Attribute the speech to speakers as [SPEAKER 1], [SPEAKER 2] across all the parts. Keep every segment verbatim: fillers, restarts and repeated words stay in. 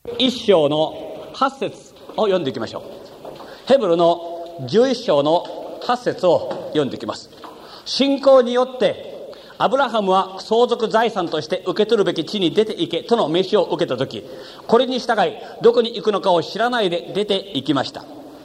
[SPEAKER 1] いっ章のはち節を読んでいきましょう。ヘブルのじゅういっ章のはち節を読んでいきます。信仰によってアブラハムは相続財産として受け取るべき地に出て行けとの召しを受けたとき、これに従いどこに行くのかを知らないで出て行きました。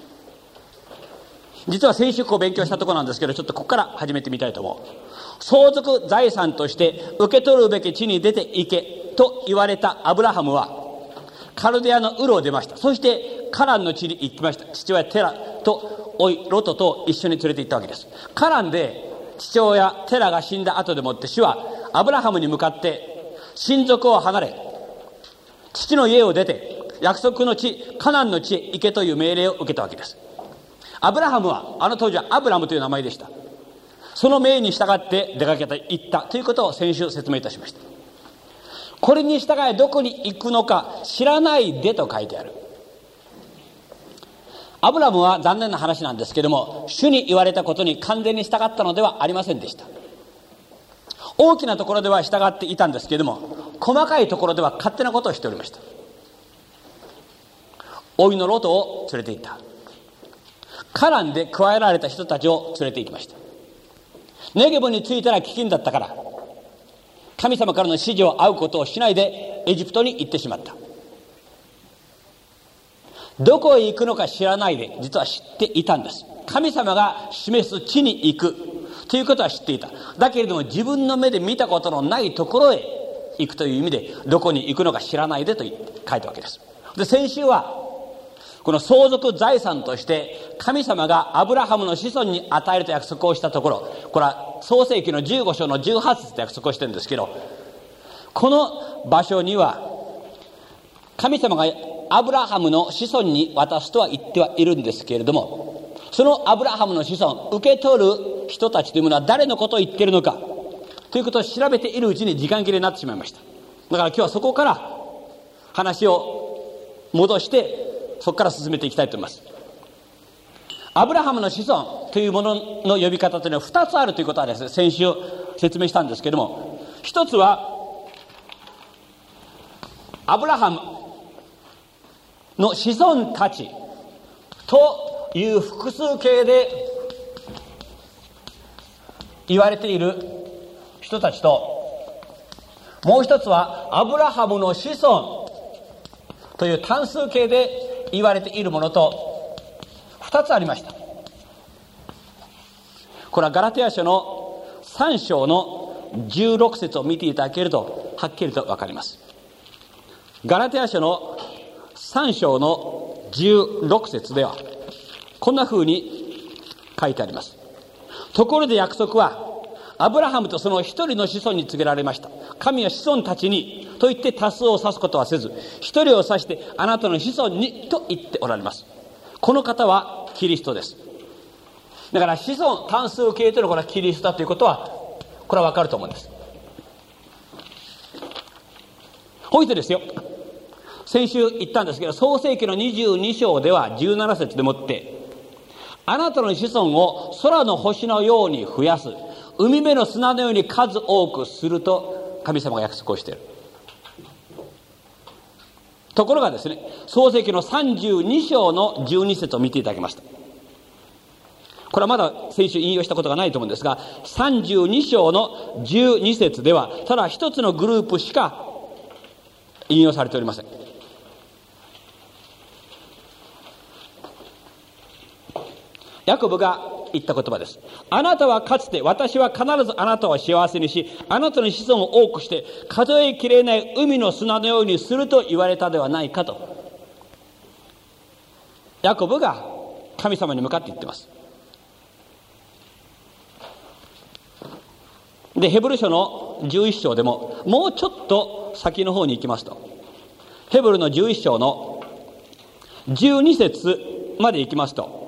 [SPEAKER 1] 実は先週こう勉強したところなんですけど、ちょっとここから始めてみたいと思う。相続財産として受け取るべき地に出て行けと言われたアブラハムはカルデアのウルを出ました。そしてカランの地に行きました。父親テラと甥ロトと一緒に連れて行ったわけです。カランで父親テラが死んだ後でもって主はアブラハムに向かって親族を離れ父の家を出て約束の地カナンの地へ行けという命令を受けたわけです。アブラハムはあの当時はアブラムという名前でした。その命に従って出かけて行ったということを先週説明いたしました。これに従いどこに行くのか知らないでと書いてある。アブラムは残念な話なんですけども、主に言われたことに完全に従ったのではありませんでした。大きなところでは従っていたんですけども、細かいところでは勝手なことをしておりました。甥のロトを連れて行った。カランで加えられた人たちを連れて行きました。ネゲブに着いたら飢饉だったから神様からの指示を仰ぐことをしないでエジプトに行ってしまった。どこへ行くのか知らないで実は知っていたんです。神様が示す地に行くということは知っていた。だけれども自分の目で見たことのないところへ行くという意味でどこに行くのか知らないでと書いたわけです。で先週はこの相続財産として神様がアブラハムの子孫に与えると約束をしたところ、これは創世記のじゅうご章のじゅうはち節と約束をしてるんですけど、この場所には神様がアブラハムの子孫に渡すとは言ってはいるんですけれども、そのアブラハムの子孫受け取る人たちというものは誰のことを言っているのかということを調べているうちに時間切れになってしまいました。だから今日はそこから話を戻してそこから進めていきたいと思います。アブラハムの子孫というものの呼び方というのはふたつあるということはですね、先週説明したんですけれども、一つはアブラハムの子孫たちという複数形で言われている人たちと、もう一つはアブラハムの子孫という単数形で言われているものと二つありました。これはガラテヤ書のさん章のじゅうろく節を見ていただけるとはっきりと分かります。ガラテヤ書のさん章のじゅうろく節ではこんな風に書いてあります。ところで約束はアブラハムとその一人の子孫に告げられました。神は子孫たちにと言って多数を指すことはせず、一人を指してあなたの子孫にと言っておられます。この方はキリストです。だから子孫単数形というのはこれはキリストだということはこれは分かると思うんです。ほいでですよ、先週言ったんですけど、創世記のにじゅうに章ではじゅうなな節でもってあなたの子孫を空の星のように増やす、海辺の砂のように数多くすると神様が約束をしている。ところがですね、創世記のさんじゅうに章のじゅうに節を見ていただきました。これはまだ先週引用したことがないと思うんですが、さんじゅうに章のじゅうに節ではただ一つのグループしか引用されておりません。ヤコブが言った言葉です。あなたはかつて私は必ずあなたを幸せにし、あなたの子孫を多くして数えきれない海の砂のようにすると言われたではないかと、ヤコブが神様に向かって言ってます。でヘブル書のじゅういっ章でももうちょっと先の方に行きますと、ヘブルのじゅういっ章のじゅうに節まで行きますと、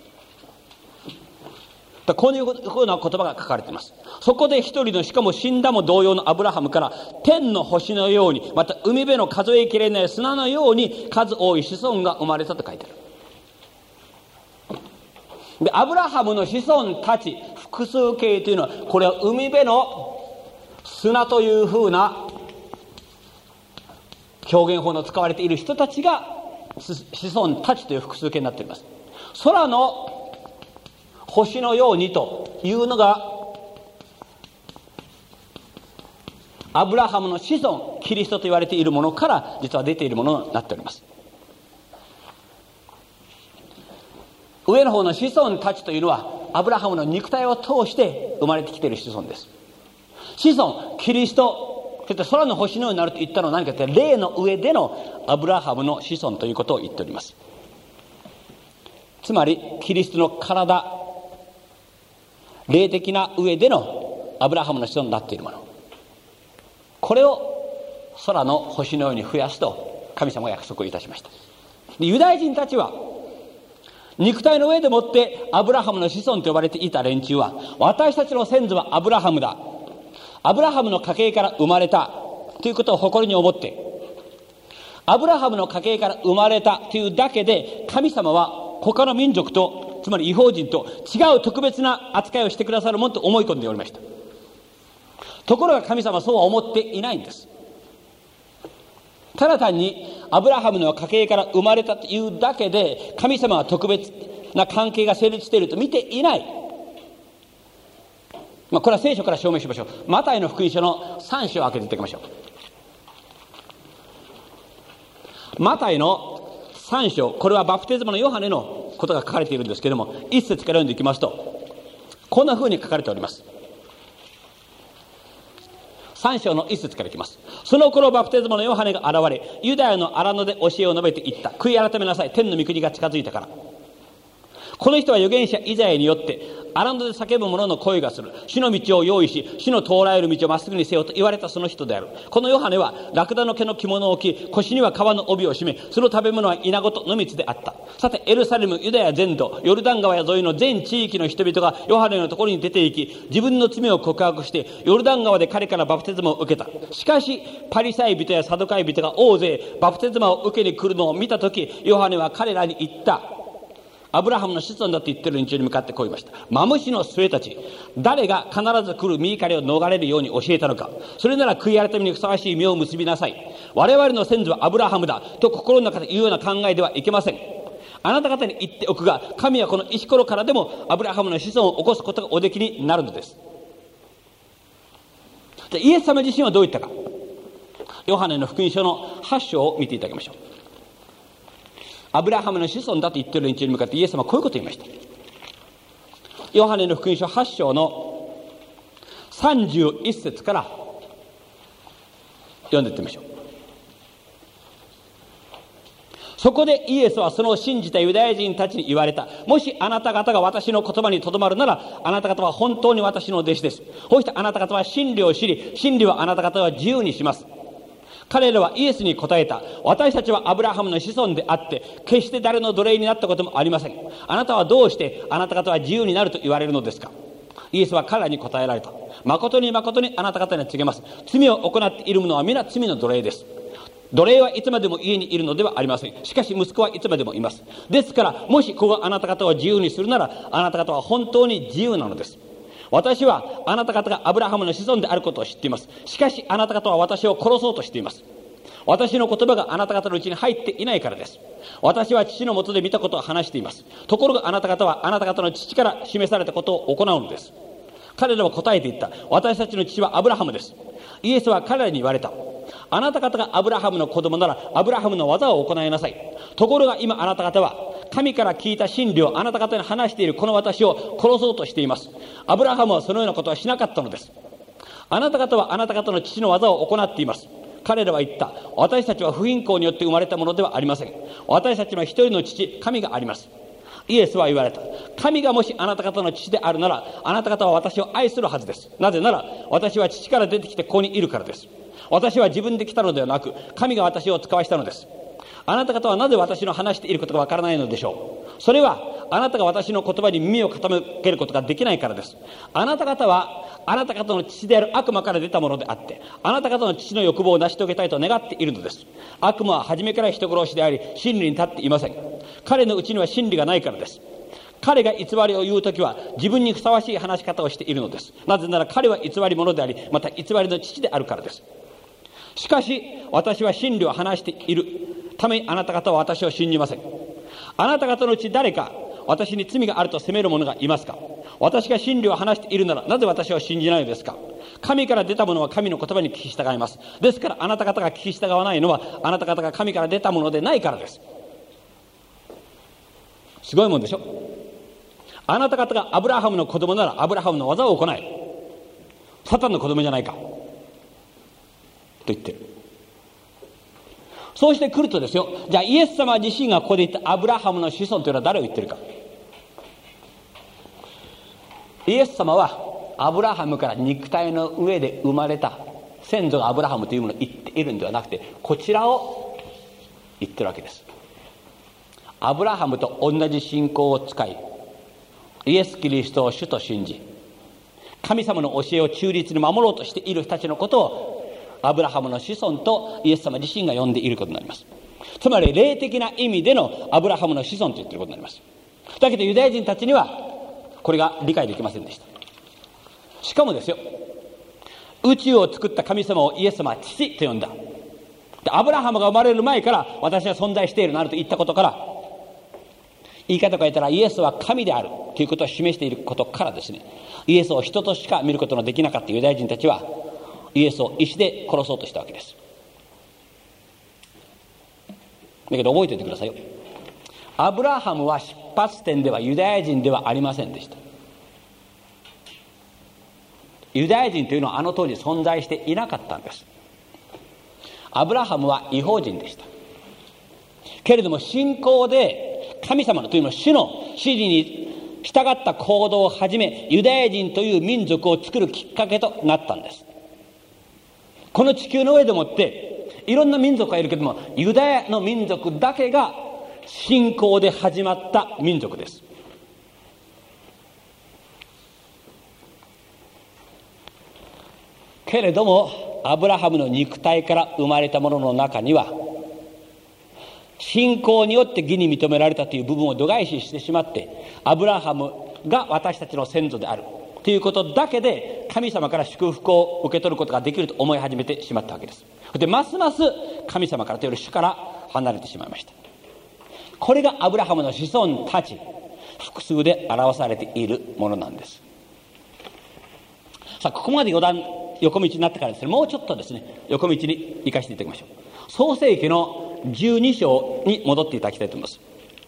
[SPEAKER 1] こういうふうな言葉が書かれています。そこで一人の、しかも死んだも同様のアブラハムから天の星のように、また海辺の数えきれない砂のように数多い子孫が生まれたと書いてある。でアブラハムの子孫たち複数形というのは、これは海辺の砂というふうな表現法の使われている人たちが子孫たちという複数形になっています。空の星のようにというのがアブラハムの子孫キリストと言われているものから実は出ているものになっております。上の方の子孫たちというのはアブラハムの肉体を通して生まれてきている子孫です。子孫キリスト、そして空の星のようになると言ったのは何かというと、霊の上でのアブラハムの子孫ということを言っております。つまりキリストの体、霊的な上でのアブラハムの子孫になっているもの、これを空の星のように増やすと神様が約束をいたしました。ユダヤ人たちは肉体の上でもってアブラハムの子孫と呼ばれていた連中は、私たちの先祖はアブラハムだ、アブラハムの家系から生まれたということを誇りに思って、アブラハムの家系から生まれたというだけで神様は他の民族と、つまり異邦人と違う特別な扱いをしてくださるものと思い込んでおりました。ところが神様はそうは思っていないんです。ただ単にアブラハムの家系から生まれたというだけで神様は特別な関係が成立していると見ていない。まあ、これは聖書から証明しましょう。マタイの福音書のさん章を開けていただきましょう。マタイのさん章、これはバプテスマのヨハネのことが書かれているんですけれども、一節から読んでいきますとこんな風に書かれております。さん章の一節からいきます。その頃バプテスマのヨハネが現れ、ユダヤの荒野で教えを述べていった。悔い改めなさい、天の御国が近づいたから。この人は預言者イザヤによって荒野で叫ぶ者の声がする。主の道を用意し、主の通られる道をまっすぐにせよと言われたその人である。このヨハネはラクダの毛の着物を着、腰には革の帯を締め、その食べ物は稲子と野蜜であった。さてエルサレム、ユダヤ全土、ヨルダン川沿いの全地域の人々がヨハネのところに出て行き、自分の罪を告白してヨルダン川で彼からバプテスマを受けた。しかしパリサイ人やサドカイ人が大勢バプテスマを受けに来るのを見たとき、ヨハネは彼らに言った。アブラハムの子孫だと言っている連中に向かってこう言いました。マムシの末たち、誰が必ず来る御怒りを逃れるように教えたのか。それなら悔い改めにふさわしい実を結びなさい。我々の先祖はアブラハムだと心の中で言うような考えではいけません。あなた方に言っておくが、神はこの石ころからでもアブラハムの子孫を起こすことがおできになるのです。じゃイエス様自身はどう言ったか。ヨハネの福音書のはち章を見ていただきましょう。アブラハムの子孫だと言っている連中に向かってイエス様はこういうことを言いました。ヨハネの福音書はち章のさんじゅういち節から読んでいってみましょう。そこでイエスはその信じたユダヤ人たちに言われた。もしあなた方が私の言葉にとどまるなら、あなた方は本当に私の弟子です。こうしてあなた方は真理を知り、真理はあなた方は自由にします。彼らはイエスに答えた。私たちはアブラハムの子孫であって、決して誰の奴隷になったこともありません。あなたはどうしてあなた方は自由になると言われるのですか。イエスは彼らに答えられた。誠に誠にあなた方に告げます。罪を行っている者は皆罪の奴隷です。奴隷はいつまでも家にいるのではありません。しかし息子はいつまでもいます。ですから、もしここがあなた方を自由にするなら、あなた方は本当に自由なのです。私はあなた方がアブラハムの子孫であることを知っています。しかしあなた方は私を殺そうとしています。私の言葉があなた方のうちに入っていないからです。私は父のもとで見たことを話しています。ところがあなた方はあなた方の父から示されたことを行うのです。彼らは答えて言った。私たちの父はアブラハムです。イエスは彼らに言われた。あなた方がアブラハムの子供ならアブラハムの技を行いなさい。ところが今あなた方は神から聞いた真理をあなた方に話しているこの私を殺そうとしています。アブラハムはそのようなことはしなかったのです。あなた方はあなた方の父の技を行っています。彼らは言った。私たちは不貧困によって生まれたものではありません。私たちの一人の父、神があります。イエスは言われた。神がもしあなた方の父であるなら、あなた方は私を愛するはずです。なぜなら私は父から出てきてここにいるからです。私は自分で来たのではなく、神が私を使わしたのです。あなた方はなぜ私の話していることがわからないのでしょう。それはあなたが私の言葉に耳を傾けることができないからです。あなた方はあなた方の父である悪魔から出たものであって、あなた方の父の欲望を成し遂げたいと願っているのです。悪魔は初めから人殺しであり、真理に立っていません。彼のうちには真理がないからです。彼が偽りを言うときは自分にふさわしい話し方をしているのです。なぜなら彼は偽り者であり、また偽りの父であるからです。 しかし私は真理を話しているためにあなた方は私を信じません。あなた方のうち誰か私に罪があると責める者がいますか？私が真理を話しているならなぜ私を信じないのですか？神から出たものは神の言葉に聞き従います。ですからあなた方が聞き従わないのはあなた方が神から出たものでないからです。すごいもんでしょ。あなた方がアブラハムの子供ならアブラハムの技を行い、サタンの子供じゃないかと言ってる。そうしてくるとですよ、じゃあイエス様自身がここで言ったアブラハムの子孫というのは誰を言ってるか。イエス様はアブラハムから肉体の上で生まれた先祖がアブラハムというものを言っているんではなくて、こちらを言ってるわけです。アブラハムと同じ信仰を使い、イエス・キリストを主と信じ、神様の教えを忠実に守ろうとしている人たちのことをアブラハムの子孫とイエス様自身が呼んでいることになります。つまり霊的な意味でのアブラハムの子孫と言っていることになります。だけどユダヤ人たちにはこれが理解できませんでした。しかもですよ、宇宙を作った神様をイエス様は父と呼んだ。でアブラハムが生まれる前から私は存在しているなると言ったことから、言い方を変えたらイエスは神であるということを示していることからですね、イエスを人としか見ることのできなかったユダヤ人たちはイエスを石で殺そうとしたわけです。だけど覚えておいてくださいよ。アブラハムは出発点ではユダヤ人ではありませんでした。ユダヤ人というのはあの当時存在していなかったんです。アブラハムは異邦人でした。けれども信仰で神様のというのは主の指示に従った行動を始め、ユダヤ人という民族を作るきっかけとなったんです。この地球の上でもっていろんな民族がいるけども、ユダヤの民族だけが信仰で始まった民族です。けれどもアブラハムの肉体から生まれたものの中には、信仰によって義に認められたという部分を度外視してしまって、アブラハムが私たちの先祖であるということだけで神様から祝福を受け取ることができると思い始めてしまったわけです。でますます神様からという主から離れてしまいました。これがアブラハムの子孫たち複数で表されているものなんです。さあここまで余談横道になってからですね、もうちょっとですね横道に行かせていただきましょう。創世記のじゅうに章に戻っていただきたいと思います。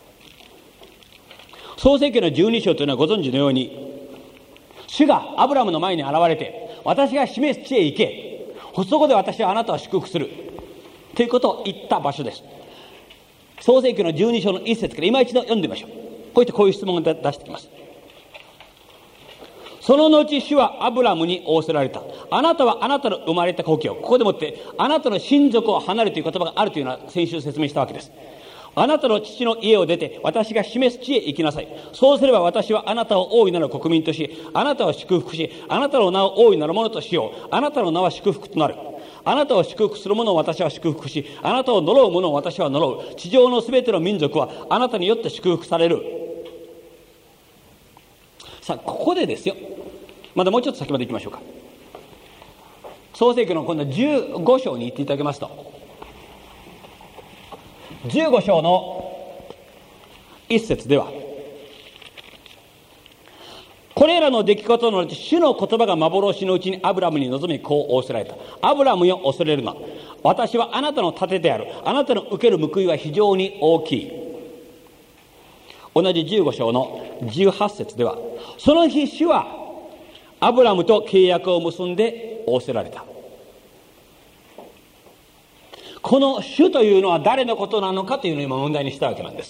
[SPEAKER 1] 創世記のじゅうに章というのはご存知のように、主がアブラムの前に現れて、私が示す地へ行け、そこで私はあなたを祝福するということを言った場所です。創世記のじゅうに章の一節から今一度読んでみましょう。こういってこういう質問を出してきます。その後主はアブラムに仰せられた。あなたはあなたの生まれた故郷、ここでもってあなたの親族を離れという言葉があるというのは先週説明したわけです。あなたの父の家を出て私が示す地へ行きなさい。そうすれば私はあなたを大いなる国民とし、あなたを祝福し、あなたの名を大いなるものとしよう。あなたの名は祝福となる。あなたを祝福する者を私は祝福し、あなたを呪う者を私は呪う。地上のすべての民族はあなたによって祝福される。さあここでですよ、まだもうちょっと先まで行きましょうか。創世記の今度じゅうご章に行っていただけますと、じゅうご章の一節では、これらの出来事のうち主の言葉が幻のうちにアブラムに臨みこう仰せられた。アブラムよ恐れるな。私はあなたの盾である。あなたの受ける報いは非常に大きい。同じじゅうご章のじゅうはち節では、その日主はアブラムと契約を結んで仰せられた。この主というのは誰のことなのかというのを今問題にしたわけなんです。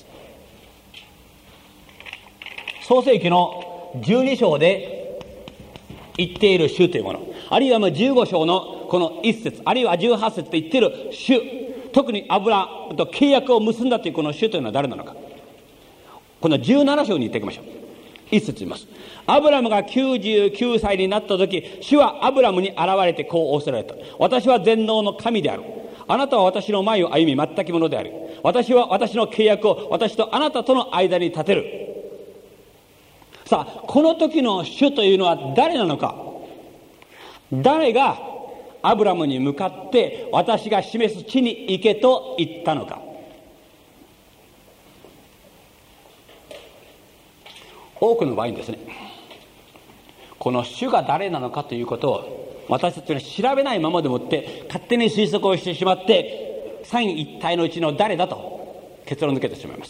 [SPEAKER 1] 創世記のじゅうに章で言っている主というもの、あるいはじゅうご章のこの一節、あるいはじゅうはち節で言っている主、特にアブラムと契約を結んだというこの主というのは誰なのか、このじゅうなな章に言っていきましょう。一節言います。アブラムがきゅうじゅうきゅうさいになった時、主はアブラムに現れてこう仰せられた。私は全能の神である。あなたは私の前を歩み全くものである。私は私の契約を私とあなたとの間に立てる。さあこの時の主というのは誰なのか。誰がアブラムに向かって私が示す地に行けと言ったのか。多くの場合にですね、この主が誰なのかということを私たちは調べないままでもって勝手に推測をしてしまって、三位一体のうちの誰だと結論付けてしまいます。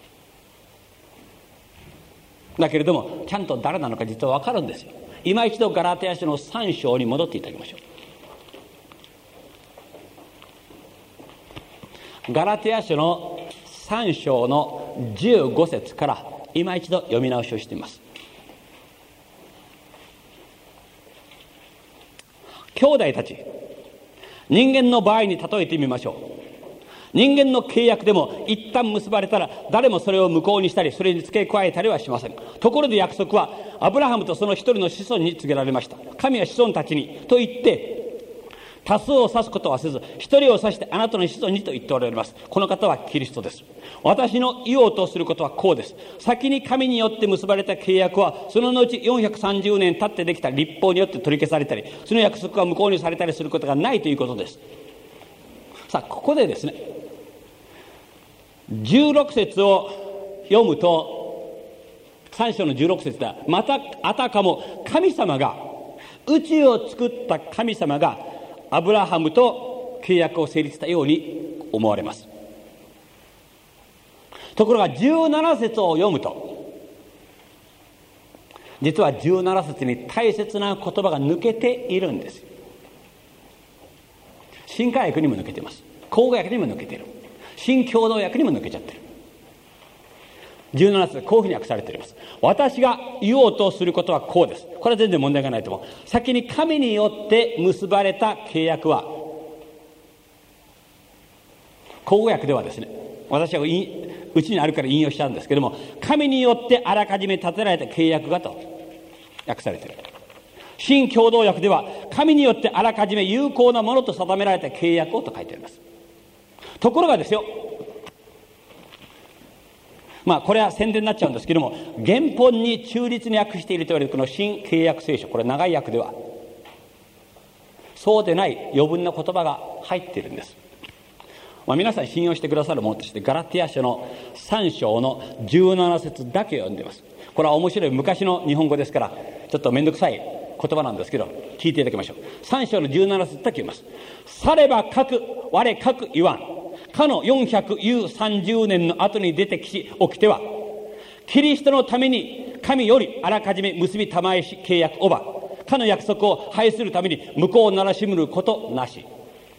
[SPEAKER 1] だけれどもちゃんと誰なのか実は分かるんですよ。今一度ガラテヤ書のさん章に戻っていただきましょう。ガラテヤ書のさん章のじゅうご節から今一度読み直しをしています。兄弟たち、人間の場合に例えてみましょう。人間の契約でも一旦結ばれたら誰もそれを無効にしたりそれに付け加えたりはしません。ところで約束はアブラハムとその一人の子孫に告げられました。神は子孫たちにと言って多数を指すことはせず一人を指してあなたの子孫にと言っておられます。この方はキリストです。私の言おうとすることはこうです。先に神によって結ばれた契約はその後よんひゃくさんじゅうねん経ってできた律法によって取り消されたりその約束が無効にされたりすることがないということです。さあここでですねじゅうろく節を読むとさん章のじゅうろく節ではまたあたかも神様が宇宙を作った神様がアブラハムと契約を成立したように思われます。ところがじゅうなな節を読むと実はじゅうなな節に大切な言葉が抜けているんです。新化訳にも抜けています。口語訳にも抜けている。新共同訳にも抜けちゃってる。じゅうなな節こういうふうに訳されております。私が言おうとすることはこうです。これは全然問題がないと思う。先に神によって結ばれた契約は、口語訳ではですね、私はうちにあるから引用しちゃうんですけども、神によってあらかじめ立てられた契約がと訳されている。新共同訳では神によってあらかじめ有効なものと定められた契約をと書いてあります。ところがですよ、まあこれは宣伝になっちゃうんですけども、原本に忠実に訳していると言われるこの新契約聖書、これ長い訳ではそうでない余分な言葉が入っているんです。まあ、皆さん信用してくださるものとしてガラテヤ書のさん章のじゅうなな節だけ読んでいます。これは面白い昔の日本語ですからちょっと面倒くさい言葉なんですけど聞いていただきましょう。さん章のじゅうなな節だけ読みます。さればかく我かく言わんかのよんひゃくさんじゅうねんの後に出てきし起きてはキリストのために神よりあらかじめ結びたまえし契約おばかの約束を廃するために向こうをならしむることなし。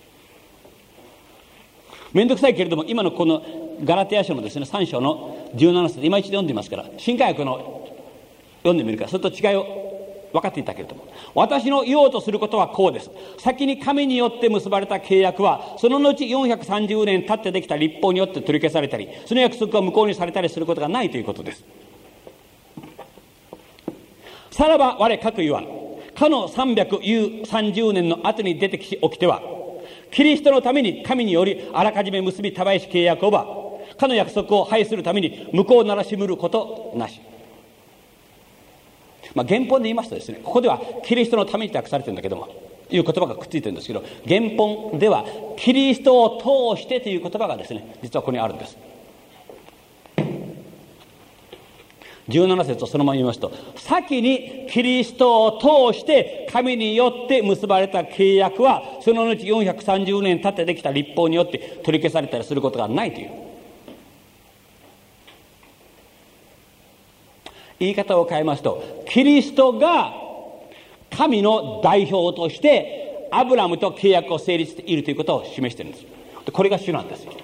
[SPEAKER 1] めんどくさいけれども今のこのガラテヤ書のですねさん章のじゅうなな節今一度読んでみますから新化訳の読んでみるからそれと違いを分かっていたけれども、私の言おうとすることはこうです。先に神によって結ばれた契約はその後よんひゃくさんじゅうねん経ってできた律法によって取り消されたりその約束が無効にされたりすることがないということです。さらば我かく言わんかのさんびゃくさんじゅうねんの後に出てきし起きてはキリストのために神によりあらかじめ結びたまえし契約をばかの約束を廃するために向こうならしむることなし。まあ、原本で言いますとですね、ここではキリストのためにって訳されてるんだけどもいう言葉がくっついてるんですけど、原本ではキリストを通してという言葉がですね実はここにあるんです。じゅうなな節をそのまま言いますと、先にキリストを通して神によって結ばれた契約はその後よんひゃくさんじゅうねん経ってできた律法によって取り消されたりすることがないという言い方を変えますと、キリストが神の代表としてアブラムと契約を成立しているということを示しているんです。これが主なんですよ。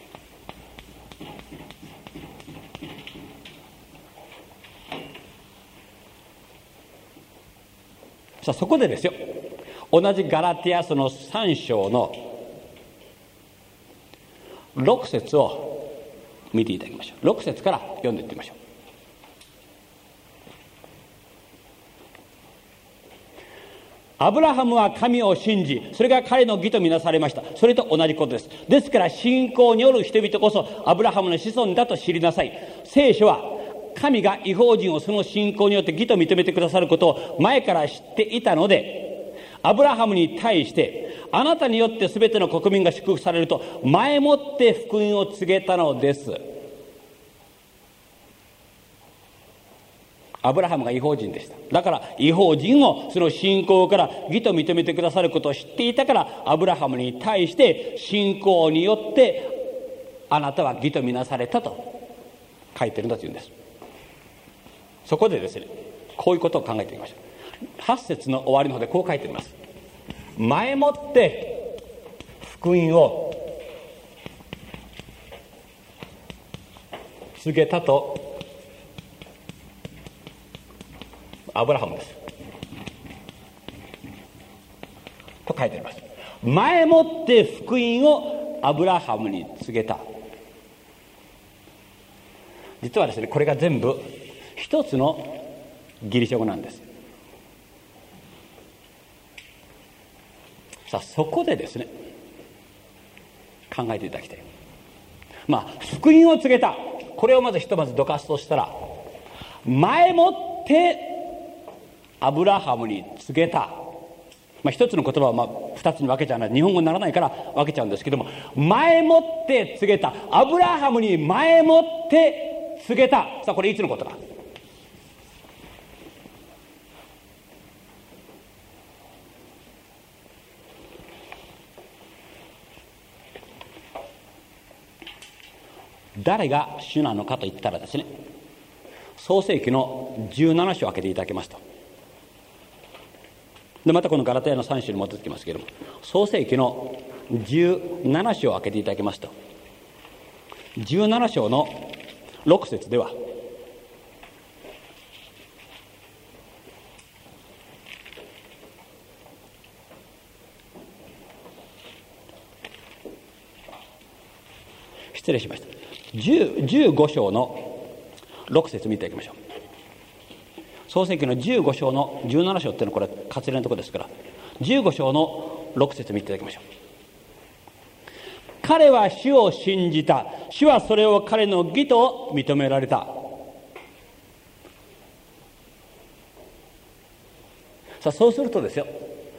[SPEAKER 1] さあそこでですよ、同じガラテヤ書のさん章のろく節を見ていただきましょう。ろく節から読んでいってみましょう。アブラハムは神を信じそれが彼の義とみなされました。それと同じことです。ですから信仰による人々こそアブラハムの子孫だと知りなさい。聖書は神が異邦人をその信仰によって義と認めてくださることを前から知っていたので、 アブラハムに対して、あなたによって全ての国民が祝福されると前もって福音を告げたのです。アブラハムが異邦人でした。だから異邦人をその信仰から義と認めてくださることを知っていたから、アブラハムに対して信仰によってあなたは義とみなされたと書いてるんだというんです。そこでですね、こういうことを考えてみましょう。はち節の終わりの方でこう書いています。前もって福音を告げたとアブラハムですと書いてあります。前もって福音をアブラハムに告げた。実はですね、これが全部一つのギリシャ語なんです。さあ、そこでですね、考えていただきたい。まあ福音を告げた、これをまずひとまずどかすとしたら、前もってアブラハムに告げた、まあ、一つの言葉はまあ二つに分けちゃうのは日本語にならないから分けちゃうんですけども、前もって告げた、アブラハムに前もって告げた。さあこれいつのことか。誰が主なのかと言ったらですね、創世記のじゅうなな章を開けていただけますと、でまたこのガラテヤのさん章に戻ってきますけれども、創世記のじゅうなな章を開けていただきますと、じゅうなな章のろく節では、失礼しました、じゅうご章のろく節見ていきましょう。創世記のじゅうご章のじゅうなな章っていうのはこれ割礼のところですから、じゅうご章のろく節見ていただきましょう。彼は主を信じた、主はそれを彼の義と認められた。さあそうするとですよ、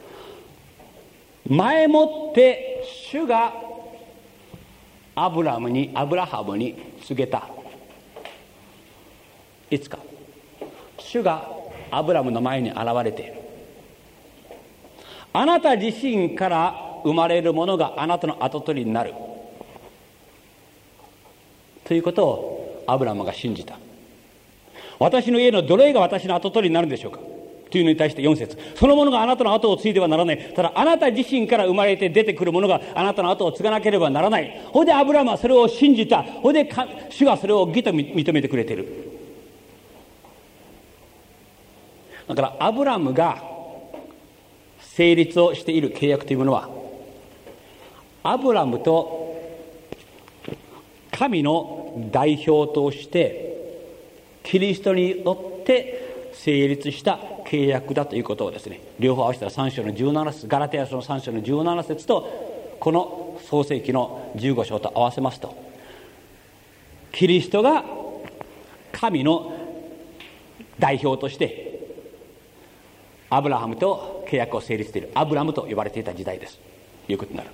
[SPEAKER 1] 前もって主がアブラムにアブラハムに告げた。いつか主がアブラムの前に現れている。あなた自身から生まれるものがあなたの跡取りになるということをアブラムが信じた。私の家のどれが私の跡取りになるんでしょうかというのに対してよん節、そのものがあなたの後を継いではならない。ただあなた自身から生まれて出てくるものがあなたの後を継がなければならない。ほいでアブラムはそれを信じた。ほいで主がそれを義と認めてくれている。だからアブラムが成立をしている契約というものは、アブラムと神の代表としてキリストによって成立した契約だということをですね、両方合わせたらさん章のじゅうなな節、ガラテヤ書のさん章のじゅうなな節とこの創世記のじゅうご章と合わせますと、キリストが神の代表としてアブラハムと契約を成立している、アブラムと呼ばれていた時代ですということになる。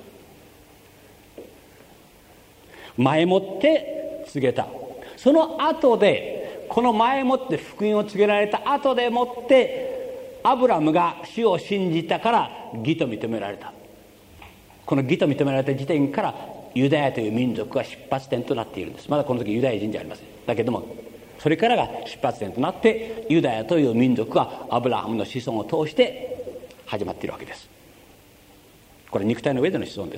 [SPEAKER 1] 前もって告げた。その後で、この前もって福音を告げられた後でもってアブラムが主を信じたから義と認められた。この義と認められた時点からユダヤという民族が出発点となっているんです。まだこの時ユダヤ人じゃありません。だけどもそれからが出発点となってユダヤという民族がアブラハムの子孫を通して始まっているわけです。これ肉体の上での子孫です。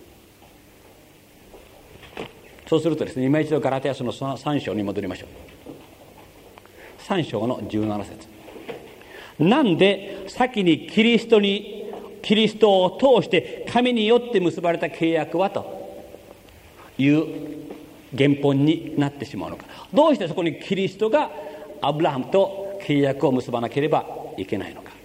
[SPEAKER 1] そうするとですね、今一度ガラテヤ書のさん章に戻りましょう。さん章のじゅうなな節、なんで先にキリストにキリストを通して神によって結ばれた契約はという原本になってしまうのか。どうしてそこにキリストがアブラハムと契約を結ばなければいけないのか。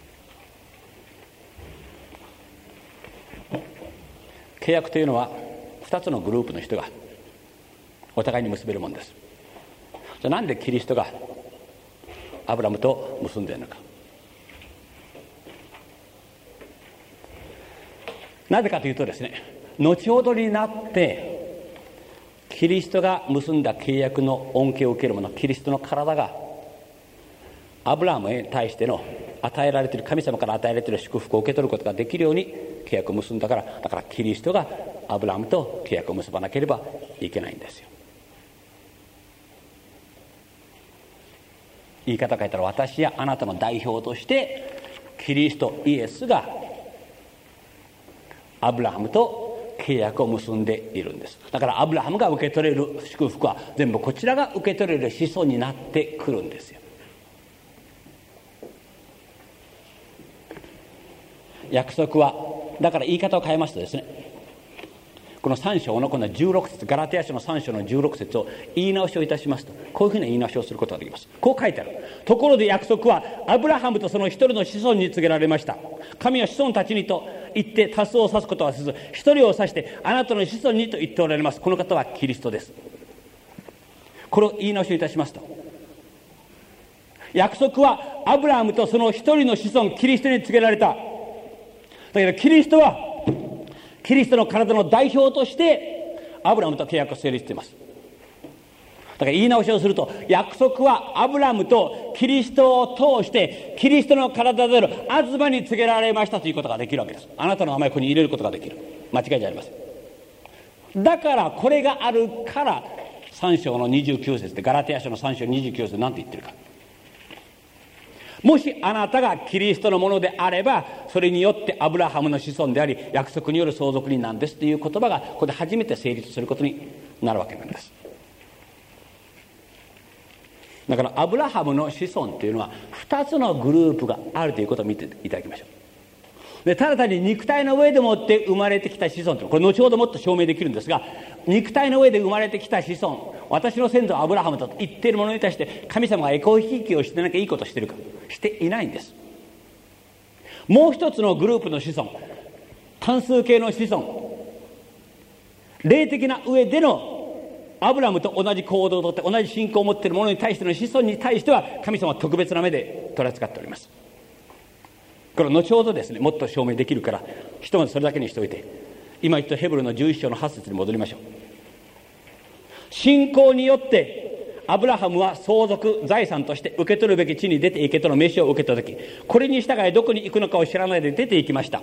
[SPEAKER 1] 契約というのはふたつのグループの人がお互いに結べるものです。じゃあなんでキリストがアブラハムと結んでいるのか。 なぜかというとですね、後ほどになってキリストが結んだ契約の恩恵を受ける者、キリストの体がアブラハムへ対しての与えられている、神様から与えられている祝福を受け取ることができるように契約を結んだから、だからキリストがアブラハムと契約を結ばなければいけないんですよ。言い方を変えたら、私やあなたの代表としてキリストイエスがアブラハムと契約を結んでいるんです。だからアブラハムが受け取れる祝福は全部こちらが受け取れる子孫になってくるんですよ。約束は、だから言い方を変えますとですね、このさん章のこのじゅうろく節、ガラテヤ書のさん章のじゅうろく節を言い直しをいたしますと、こういうふうな言い直しをすることができます。こう書いてある。ところで約束はアブラハムとその一人の子孫に告げられました。神は子孫たちにと言って多数を指すことはせず、一人を指してあなたの子孫にと言っておられます。この方はキリストです。これを言い直しをいたしますと、約束はアブラハムとその一人の子孫キリストに告げられた。だけどキリストはキリストの体の代表としてアブラハムと契約を成立しています。だから言い直しをすると、約束はアブラハムとキリストを通してキリストの体である東に告げられましたということができるわけです。あなたの名前をここに入れることができる。間違いじゃありません。だからこれがあるからさん章のにじゅうきゅう節で、ガラテヤ書のさん章にじゅうきゅう節で何て言ってるか。もしあなたがキリストのものであれば、それによってアブラハムの子孫であり約束による相続人なんですという言葉がここで初めて成立することになるわけなんです。だからアブラハムの子孫というのはふたつのグループがあるということを見ていただきましょう。で、ただ単に肉体の上でもって生まれてきた子孫というのは、これ後ほどもっと証明できるんですが、肉体の上で生まれてきた子孫、私の先祖はアブラハムだと言っているものに対して神様がエコひいきをしてなきゃいいことをしているか、していないんです。もう一つのグループの子孫、単数形の子孫、霊的な上でのアブラムと同じ行動をとって同じ信仰を持っている者に対しての子孫に対しては神様は特別な目で取り扱っております。これは後ほどですね、もっと証明できるからひとまずそれだけにしておいて、今一度ヘブルのじゅういち章のはち節に戻りましょう。信仰によってアブラハムは相続財産として受け取るべき地に出て行けとの召しを受けたとき、これに従いどこに行くのかを知らないで出て行きました。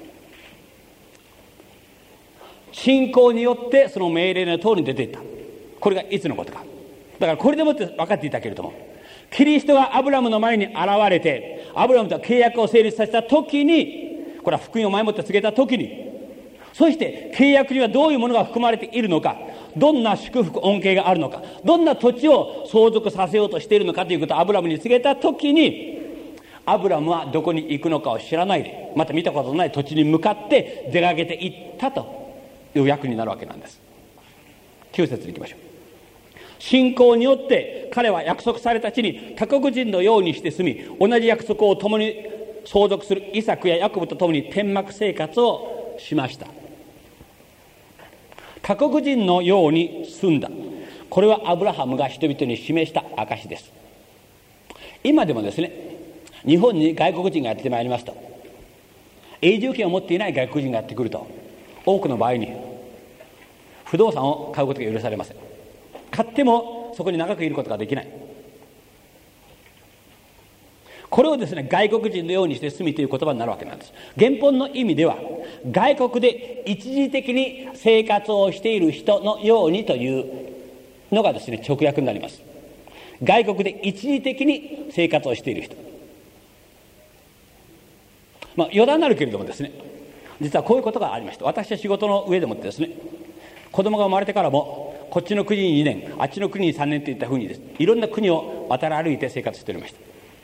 [SPEAKER 1] 信仰によってその命令の通りに出て行った。これがいつのことか。だからこれでもって分かっていただけると思う。キリストがアブラムの前に現れてアブラムと契約を成立させた時に、これは福音を前もって告げた時に、そして契約にはどういうものが含まれているのか、どんな祝福恩恵があるのか、どんな土地を相続させようとしているのかということをアブラムに告げた時に、アブラムはどこに行くのかを知らないで、また見たことのない土地に向かって出かけていったという訳になるわけなんです。きゅう節に行きましょう。信仰によって彼は約束された地に他国人のようにして住み、同じ約束を共に相続するイサクやヤコブと共に天幕生活をしました。他国人のように住んだ。これはアブラハムが人々に示した証です。今でもですね、日本に外国人がやってまいりますと、永住権を持っていない外国人がやってくると、多くの場合に不動産を買うことが許されません。買ってもそこに長くいることができない。これをですね、外国人のようにして住みという言葉になるわけなんです。原本の意味では、外国で一時的に生活をしている人のようにというのがですね、直訳になります。外国で一時的に生活をしている人。まあ余談になるけれどもですね、実はこういうことがありました。私は仕事の上でもってですね、子供が生まれてからもこっちの国ににねん、あっちの国にさんねんといったふうにです、いろんな国を渡り歩いて生活しておりました。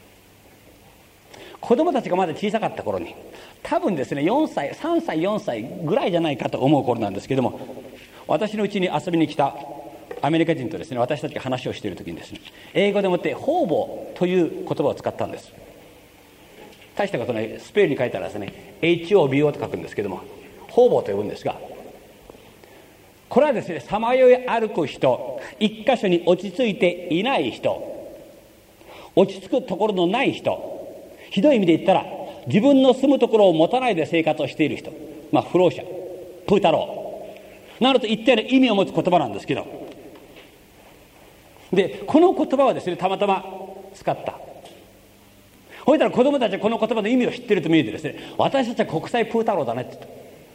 [SPEAKER 1] 子供たちがまだ小さかった頃に、多分ですねよんさい、さんさい、よんさいぐらいじゃないかと思う頃なんですけども、私のうちに遊びに来たアメリカ人とですね、私たちが話をしている時にですね、英語でもってホーボーという言葉を使ったんです。大したことない。スペルに書いたらですね エイチオービーオー と書くんですけども、ホーボーと呼ぶんですが、これはですね、さまよい歩く人、一箇所に落ち着いていない人、落ち着くところのない人、ひどい意味で言ったら自分の住むところを持たないで生活をしている人、 まあ不老者、プー太郎などといったような意味を持つ言葉なんですけど、でこの言葉はですねたまたま使った。ほいたら子供たちはこの言葉の意味を知っていると見えてですね、私たちは国際プー太郎だねって言った。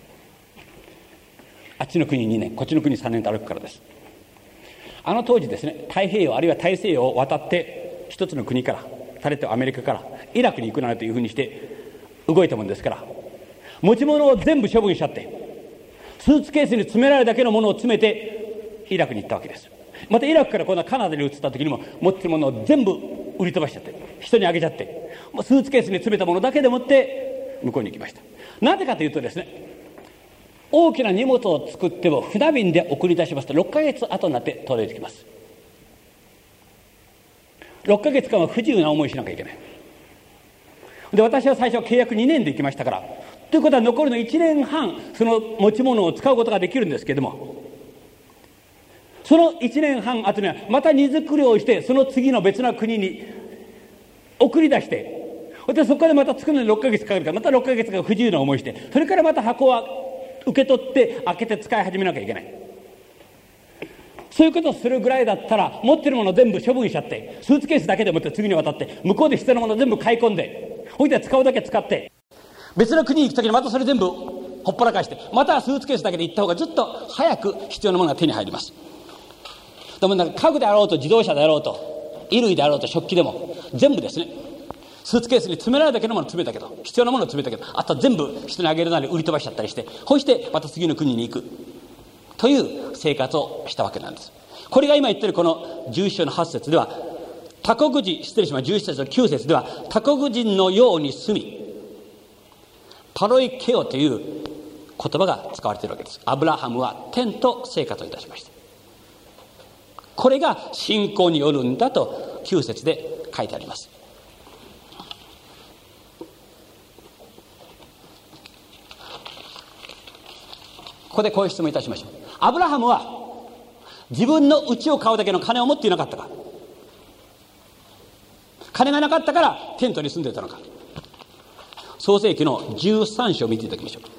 [SPEAKER 1] あっちの国にねんこっちの国さんねんと歩くからです。あの当時ですね、太平洋あるいは大西洋を渡って一つの国から垂れてアメリカからイラクに行くなというふうにして動いたもんですから、持ち物を全部処分しちゃってスーツケースに詰められるだけのものを詰めてイラクに行ったわけです。またイラクから今度はカナダに移った時にも持ってるものを全部売り飛ばしちゃって人にあげちゃって、もうスーツケースに詰めたものだけでもって向こうに行きました。なぜかというとですね、大きな荷物を作っても船便で送り出しますとろっかげつ後になって届いてきます。ろっかげつかんは不自由な思いしなきゃいけない。で私は最初は契約にねんで行きましたから、ということは残りのいちねんはんその持ち物を使うことができるんですけれども、そのいちねんはん後にはまた荷造りをしてその次の別な国に送り出して、でそこからまた作るのにろっかげつかかるからまたろっかげつが不自由な思いして、それからまた箱は受け取って開けて使い始めなきゃいけない。そういうことをするぐらいだったら持ってるもの全部処分しちゃってスーツケースだけでもって次に渡って向こうで必要なもの全部買い込んで、ほいで使うだけ使って別の国に行くときにまたそれ全部ほっぽらかしてまたスーツケースだけで行った方がずっと早く必要なものが手に入ります。でもなんか家具であろうと自動車であろうと衣類であろうと食器でも全部ですね、スーツケースに詰められるだけのものを詰めたけど必要なものを詰めたけど、あとは全部人にあげるなり売り飛ばしちゃったりして、こうしてまた次の国に行くという生活をしたわけなんです。これが今言ってるこのじゅういっ章のはち節では、他国人失礼しますじゅういち節のきゅう節では他国人のように住みパロイケオという言葉が使われているわけです。アブラハムは天と生活をいたしました。これが信仰によるんだときゅう節で書いてあります。ここでこういう質問いたしましょう。アブラハムは自分の家を買うだけの金を持っていなかったか、金がなかったからテントに住んでいたのか。創世記のじゅうさん章を見ていただきましょう。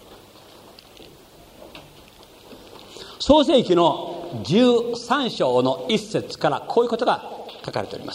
[SPEAKER 1] 創世記のじゅうさん章のいち節からこういうことが書かれております。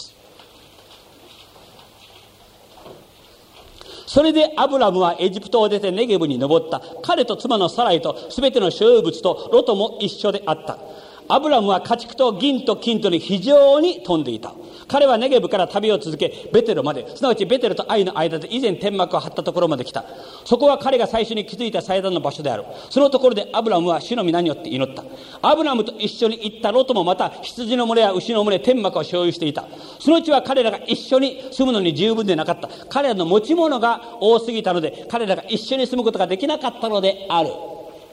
[SPEAKER 1] それでアブラムはエジプトを出てネゲブに登った。彼と妻のサライとすべての所有物とロトも一緒であった。アブラムは家畜と銀と金とに非常に富んでいた。彼はネゲブから旅を続けベテルまで、すなわちベテルとアイの間で以前天幕を張ったところまで来た。そこは彼が最初に築いた祭壇の場所である。そのところでアブラムは主の皆によって祈った。アブラムと一緒に行ったロトもまた羊の群れや牛の群れ天幕を所有していた。そのうちは彼らが一緒に住むのに十分でなかった。彼らの持ち物が多すぎたので彼らが一緒に住むことができなかったのである。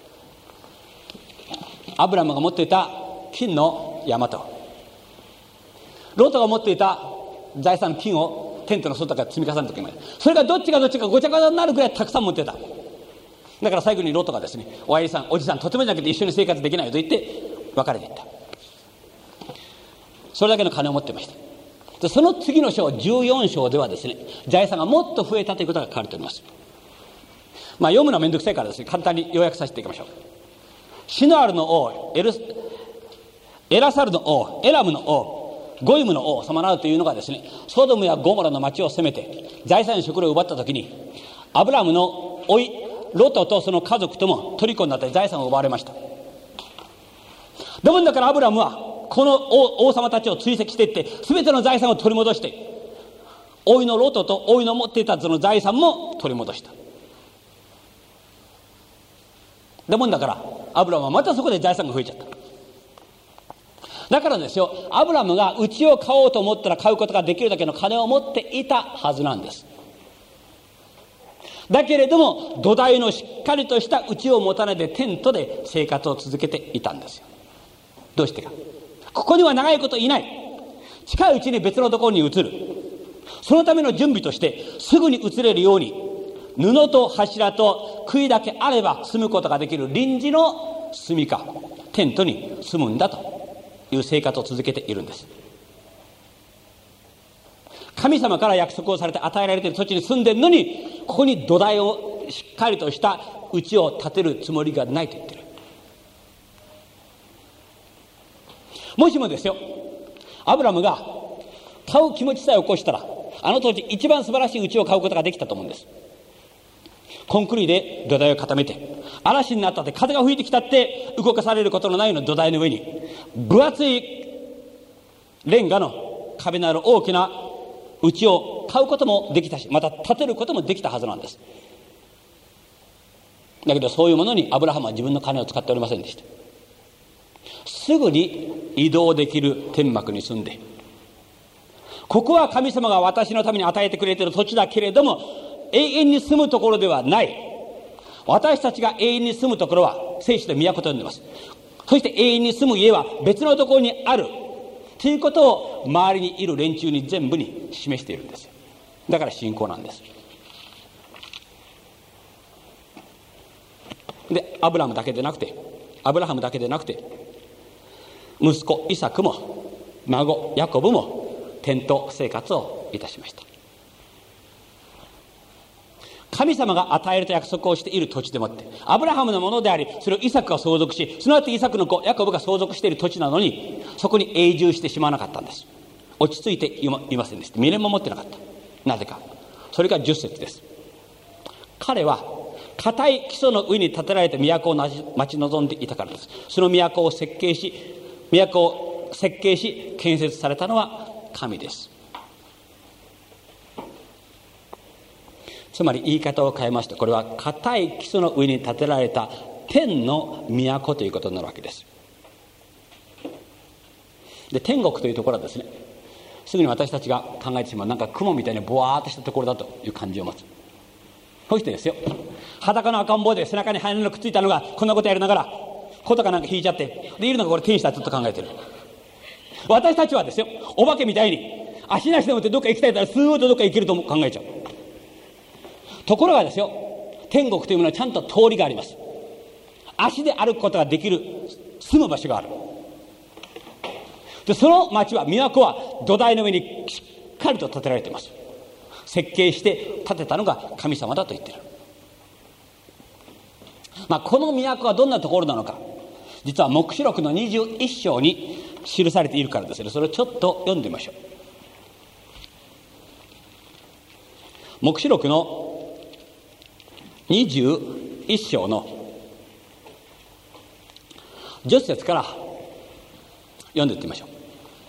[SPEAKER 1] アブラムが持っていた金の山とロトが持っていた財産金をテントの外から積み重ねておきました。それがどっちがどっちかごちゃごちゃになるくらいたくさん持ってた。だから最後にロトがですね、おやりさんおじさんとてもじゃなくて一緒に生活できないと言って別れていった。それだけの金を持っていました。でその次の章じゅうよん章ではですね、財産がもっと増えたということが書かれております。まあ読むのはめんどくさいからですね、簡単に要約させていきましょう。シノアルの王エルスエラサルの王、エラムの王、ゴイムの王様などというのがですね、ソドムやゴモラの町を攻めて財産や食料を奪った時に、アブラムの甥ロトとその家族とも虜になって財産を奪われました。でもだからアブラムはこの 王, 王様たちを追跡していって全ての財産を取り戻して、甥のロトと甥の持っていたその財産も取り戻した。でもだからアブラムはまたそこで財産が増えちゃった。だからですよ、アブラムが家を買おうと思ったら買うことができるだけの金を持っていたはずなんです。だけれども土台のしっかりとした家を持たないでテントで生活を続けていたんですよ。どうしてか、ここには長いこといない、近いうちに別のところに移る。そのための準備としてすぐに移れるように布と柱と杭だけあれば住むことができる臨時の住みかテントに住むんだという生活を続けているんです。神様から約束をされて与えられている土地に住んでいるのに、ここに土台をしっかりとした家を建てるつもりがないと言ってる。もしもですよ、アブラムが買う気持ちさえ起こしたら、あの当時一番素晴らしい家を買うことができたと思うんです。コンクリで土台を固めて、嵐になったって風が吹いてきたって動かされることのないような土台の上に分厚いレンガの壁のある大きな家を買うこともできたし、また建てることもできたはずなんです。だけどそういうものにアブラハムは自分の金を使っておりませんでした。すぐに移動できる天幕に住んで、ここは神様が私のために与えてくれている土地だけれども永遠に住むところではない。私たちが永遠に住むところは聖書で都と呼んでいます。そして永遠に住む家は別のところにあるということを周りにいる連中に全部に示しているんですよ。だから信仰なんです。でアブラムだけでなくてアブラハムだけでなくて息子イサクも孫ヤコブも転倒生活をいたしました。神様が与えると約束をしている土地でもってアブラハムのものであり、それをイサクが相続し、その後イサクの子ヤコブが相続している土地なのに、そこに永住してしまわなかったんです。落ち着いていませんでした。未練も持ってなかった。なぜか、それがじゅっ節です。彼は固い基礎の上に建てられた都を待ち望んでいたからです。その都を設計し都を設計し建設されたのは神です。つまり言い方を変えまして、これは固い基礎の上に建てられた天の都ということになるわけです。で天国というところはですね、すぐに私たちが考えてしまうなんか雲みたいにボワーっとしたところだという感じを持つ。そしてですよ、裸の赤ん坊で背中に羽のくっついたのがこんなことやりながら子とかなんか引いちゃってでいるのがこれ天使だとずっと考えてる。私たちはですよ、お化けみたいに足なしでもってどっか行きたいからスーッとどっか行けると考えちゃう。ところがですよ、天国というものはちゃんと通りがあります。足で歩くことができる住む場所がある。でその町は都は土台の上にしっかりと建てられています。設計して建てたのが神様だと言ってる。まあ、この都はどんなところなのか、実は黙示録のにじゅういっ章に記されているからですね。それをちょっと読んでみましょう。黙示録のにじゅういっ章のじゅっ節から読んでいってみましょう。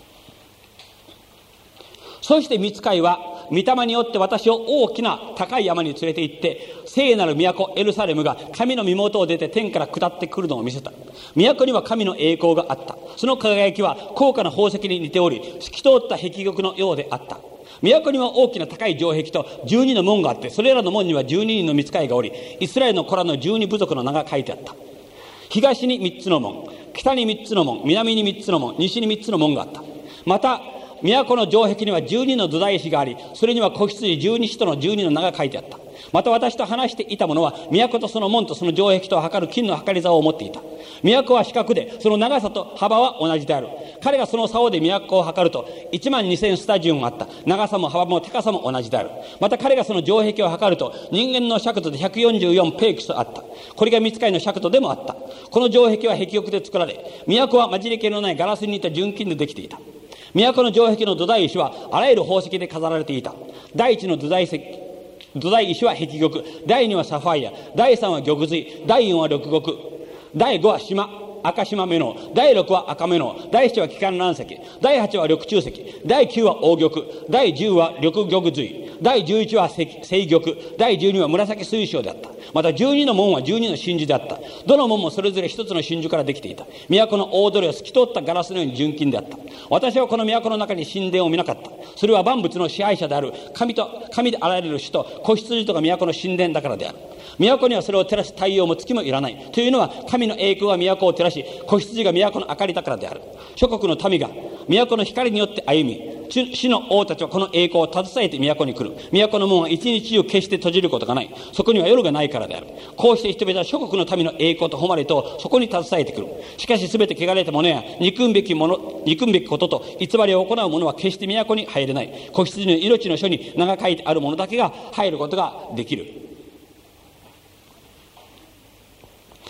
[SPEAKER 1] そして御使いは御霊によって私を大きな高い山に連れて行って、聖なる都エルサレムが神の身元を出て天から下ってくるのを見せた。都には神の栄光があった。その輝きは高価な宝石に似ており、透き通った壁玉のようであった。都には大きな高い城壁とじゅうにの門があって、それらの門にはじゅうににんの御使いがおり、イスラエルの子らのじゅうに部族の名が書いてあった。東にみっつの門、北にみっつの門、南にみっつの門、西にみっつの門があった。また都の城壁にはじゅうにの土台石があり、それには子羊じゅうに使徒のじゅうにの名が書いてあった。また私と話していた者は都とその門とその城壁とを測る金の測り竿を持っていた。都は四角で、その長さと幅は同じである。彼がその竿で都を測るといちまんにせんスタジオンあった。長さも幅も高さも同じである。また彼がその城壁を測ると人間の尺度でひゃくよんじゅうよんペーキスあった。これが御使いの尺度でもあった。この城壁は壁玉で作られ、都は混じり気のないガラスに似た純金でできていた。都の城壁の土台石はあらゆる宝石で飾られていた。第一の土台石土台石は壁玉、第二はサファイア、第三は玉髄、第四は緑玉、第五は島赤島メノウ、第六は赤メノウ、第七は気管卵石、第八は緑中石、第九は黄玉、第十は緑玉髄、第十一は青玉、第十二は紫水晶であった。また十二の門は十二の真珠であった。どの門もそれぞれ一つの真珠からできていた。都の大鳥は透き通ったガラスのように純金であった。私はこの都の中に神殿を見なかった。それは万物の支配者である神と神であられる主と子羊とが都の神殿だからである。都にはそれを照らす太陽も月もいらない。というのは神の栄光が都を照らし、子羊が都の明かりだからである。諸国の民が都の光によって歩み、主の王たちはこの栄光を携えて都に来る。都の門は一日中決して閉じることがない。そこには夜がないからである。こうして人々は諸国の民の栄光と誉れとそこに携えてくる。しかしすべて汚れた者や憎むべきもの憎むべきことと偽りを行う者は決して都に入れない。子羊の命の書に名が書いてある者だけが入ることができる。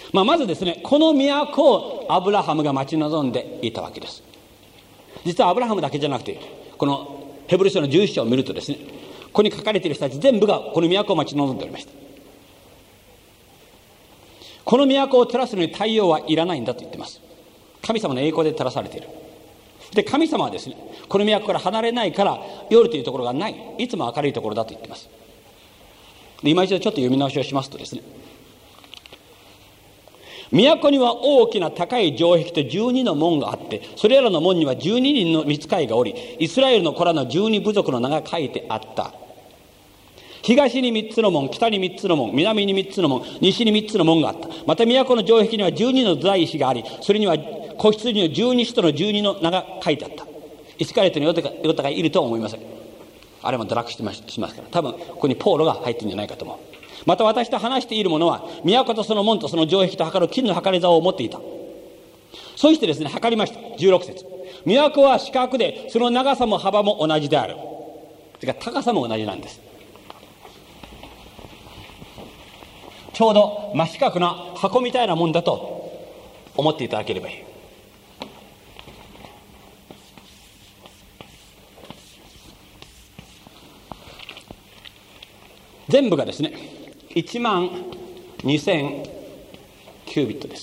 [SPEAKER 1] まあ、まずですね、この都をアブラハムが待ち望んでいたわけです。実はアブラハムだけじゃなくて、このヘブル書のじゅういっ章を見るとですね、ここに書かれている人たち全部がこの都を待ち望んでおりました。この都を照らすのに太陽はいらないんだと言っています。神様の栄光で照らされている。で、神様はですね、この都から離れないから夜というところがない、いつも明るいところだと言っています。で、今一度ちょっと読み直しをしますとですね、都には大きな高い城壁とじゅうにの門があって、それらの門にはじゅうににんの御使いがおり、イスラエルの子らのじゅうに部族の名が書いてあった。東にみっつの門、北にみっつの門、南にみっつの門、西にみっつの門があった。また都の城壁にはじゅうにの大石があり、それには子羊のじゅうに使徒のじゅうにの名が書いてあった。イスカレットにヨタがいるとは思いません。あれも堕落してますしますから、多分ここにポーロが入ってるんじゃないかと思う。また私と話している者は、都とその門とその城壁と測る金の測り竿を持っていた。そしてですね、測りました。じゅうろく節。都は四角で、その長さも幅も同じである。それから高さも同じなんです。ちょうど真四角な箱みたいなもんだと思っていただければいい。全部がですね、いちまんにせんキュービットです。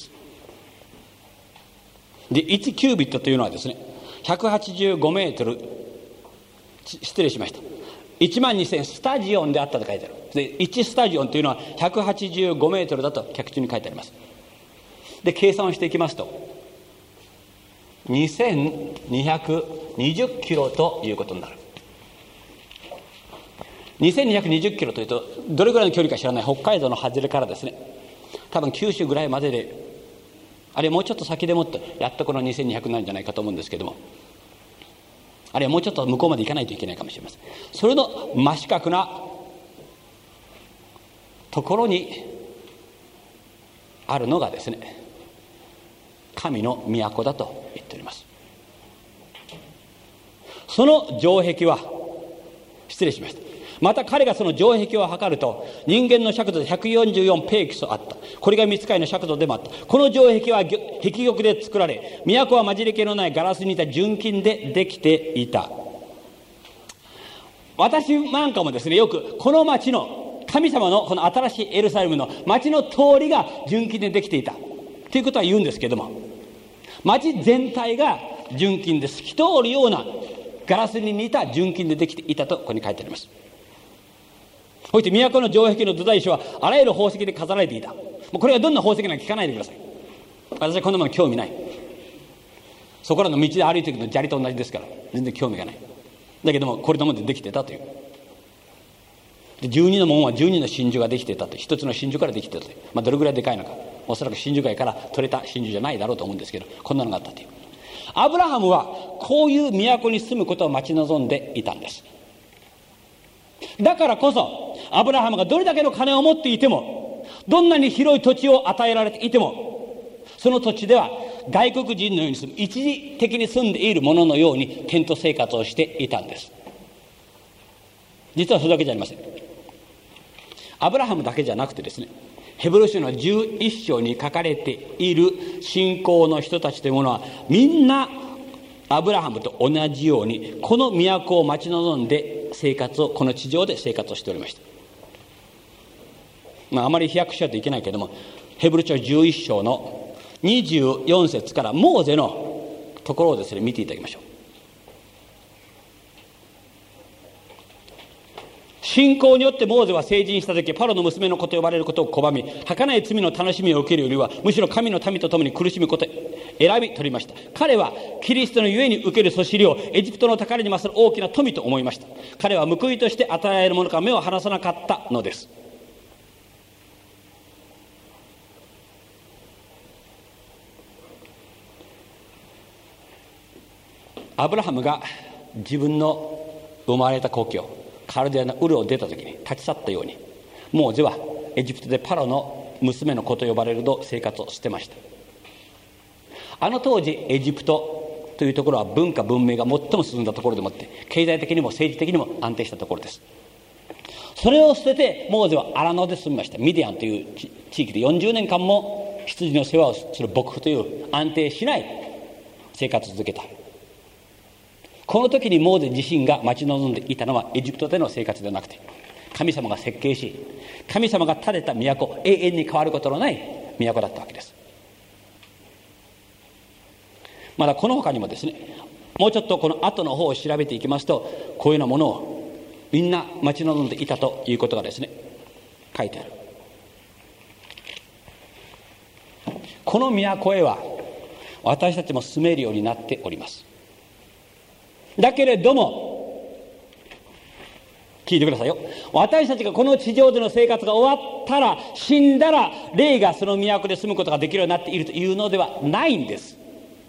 [SPEAKER 1] で、いちキュービットというのはですね、ひゃくはちじゅうごメートル、失礼しました。いちまんにせんスタジオンであったと書いてある。で、いちスタジオンというのはひゃくはちじゅうごメートルだと脚注に書いてあります。で、計算をしていきますと、にせんにひゃくにじゅっキロということになる。にせんにひゃくにじゅっキロというと、どれぐらいの距離か知らない北海道の外れからですね、多分九州ぐらいまでで、あれもうちょっと先でもってやっとこのにせんにひゃくになるんじゃないかと思うんですけども、あるいはもうちょっと向こうまで行かないといけないかもしれません。それの真四角なところにあるのがですね、神の都だと言っております。その城壁は、失礼しました。また彼がその城壁を測ると、人間の尺度でひゃくよんじゅうよんペーキソあった。これが御使いの尺度でもあった。この城壁は壁玉で作られ、都は混じり気のないガラスに似た純金でできていた。私なんかもですね、よくこの町の神様のこの新しいエルサレムの町の通りが純金でできていたということは言うんですけども、町全体が純金で透き通るようなガラスに似た純金でできていたとここに書いてあります。そして都の城壁の土台石はあらゆる宝石で飾られていた。もうこれがどんな宝石なのか聞かないでください。私はこんなもの興味ない。そこらの道で歩いていくの砂利と同じですから全然興味がない。だけどもこれのものでできてたという。でじゅうにの門はじゅうにの真珠ができてたという、一つの真珠からできてたという、まあ、どれぐらいでかいのか、おそらく真珠貝から取れた真珠じゃないだろうと思うんですけど、こんなのがあったという。アブラハムはこういう都に住むことを待ち望んでいたんです。だからこそアブラハムがどれだけの金を持っていても、どんなに広い土地を与えられていても、その土地では外国人のように住む、一時的に住んでいるもののようにテント生活をしていたんです。実はそれだけじゃありません。アブラハムだけじゃなくてですね、ヘブル書のじゅういっ章に書かれている信仰の人たちというものは、みんなアブラハムと同じようにこの都を待ち望んで生活を、この地上で生活をしておりました。まあ、あまり飛躍しちゃうといけないけれども、ヘブル書じゅういっ章のにじゅうよん節からモーゼのところをですね見ていただきましょう。信仰によってモーゼは成人した時、パロの娘の子と呼ばれることを拒み、儚い罪の楽しみを受けるよりはむしろ神の民と共に苦しむことを選び取りました。彼はキリストのゆえに受けるそしりをエジプトの宝に勝る大きな富と思いました。彼は報いとして与えられるものから目を離さなかったのです。アブラハムが自分の生まれた故郷カルデアのウルを出た時に立ち去ったように、モーゼはエジプトでパロの娘の子と呼ばれると生活をしてました。あの当時エジプトというところは文化文明が最も進んだところでもって、経済的にも政治的にも安定したところです。それを捨ててモーゼはアラノで住みました。ミディアンという地域でよんじゅうねんかんも羊の世話をする牧夫という安定しない生活を続けた。この時にモーゼ自身が待ち望んでいたのはエジプトでの生活ではなくて、神様が設計し神様が建てた都、永遠に変わることのない都だったわけです。まだこの他にもですね、もうちょっとこの後の方を調べていきますと、こういうようなものをみんな待ち望んでいたということがですね書いてある。この都へは私たちも住めるようになっております。だけれども聞いてくださいよ。私たちがこの地上での生活が終わったら、死んだら霊がその都で住むことができるようになっているというのではないんです。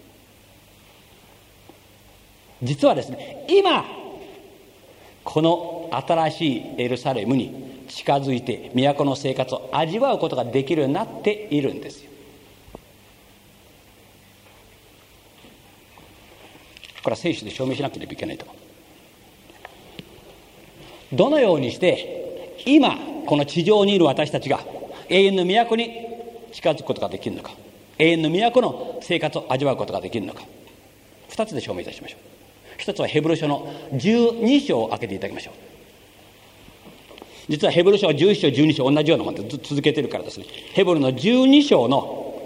[SPEAKER 1] 実はですね、今この新しいエルサレムに近づいて都の生活を味わうことができるようになっているんですよ。これは聖書で証明しなければいけないと。どのようにして今この地上にいる私たちが永遠の都に近づくことができるのか、永遠の都の生活を味わうことができるのか、二つで証明いたしましょう。一つはヘブル書のじゅうに章を開けていただきましょう。実はヘブル書はじゅういち章じゅうに章同じようなもので続けているからですね、ヘブルのじゅうに章の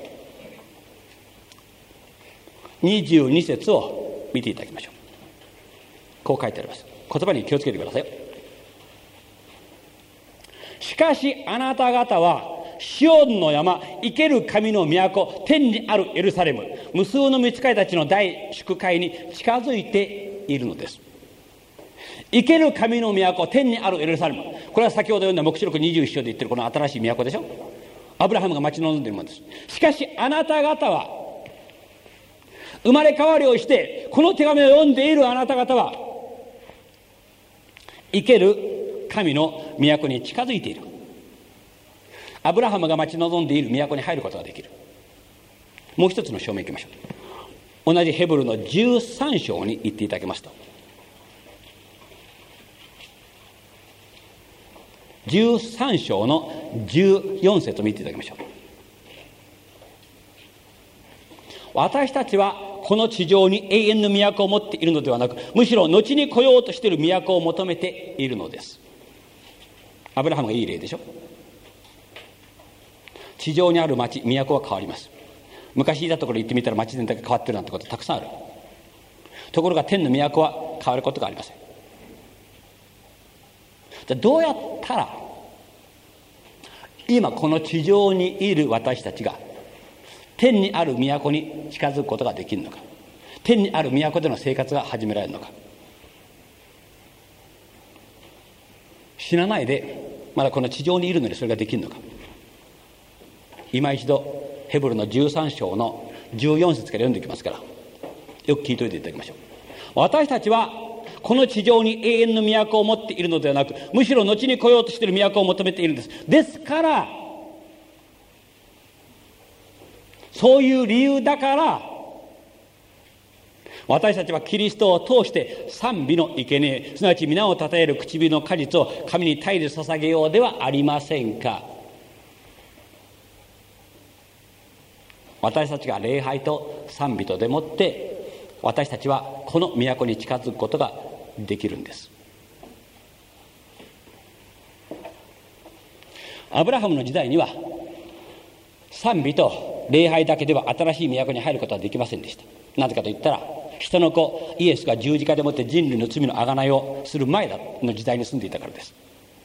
[SPEAKER 1] にじゅうに節を見ていただきましょう。こう書いてあります。言葉に気をつけてくださいよ。しかしあなた方はシオンの山、生ける神の都、天にあるエルサレム、無数の御使いたちの大祝会に近づいているのです。生ける神の都、天にあるエルサレム、これは先ほど読んだ黙示録にじゅういち章で言ってるこの新しい都でしょ。アブラハムが待ち望んでいるものです。しかしあなた方は生まれ変わりをして、この手紙を読んでいるあなた方は生ける神の都に近づいている。アブラハムが待ち望んでいる都に入ることができる。もう一つの証明いきましょう。同じヘブルのじゅうさん章に行っていただけますと、じゅうさん章のじゅうよん節を見ていただきましょう。私たちはこの地上に永遠の都を持っているのではなく、むしろ後に来ようとしている都を求めているのです。アブラハムがいい例でしょ。地上にある町、都は変わります。昔いたところに行ってみたら町全体が変わってるなんてことたくさんある。ところが天の都は変わることがありません。じゃあどうやったら今この地上にいる私たちが天にある都に近づくことができるのか、天にある都での生活が始められるのか。死なないでまだこの地上にいるのにそれができるのか。今一度ヘブルのじゅうさん章のじゅうよん節から読んでいきますから、よく聞いておいていただきましょう。私たちはこの地上に永遠の都を持っているのではなく、むしろ後に来ようとしている都を求めているんです。ですからそういう理由だから私たちはキリストを通して賛美の生贄、すなわち皆をたたえる唇の果実を神に絶えず捧げようではありませんか。私たちが礼拝と賛美とでもって私たちはこの都に近づくことができるんです。アブラハムの時代には賛美と礼拝だけでは新しい都に入ることはできませんでした。なぜかといったら、人の子イエスが十字架でもって人類の罪の贖いをする前の時代に住んでいたからです。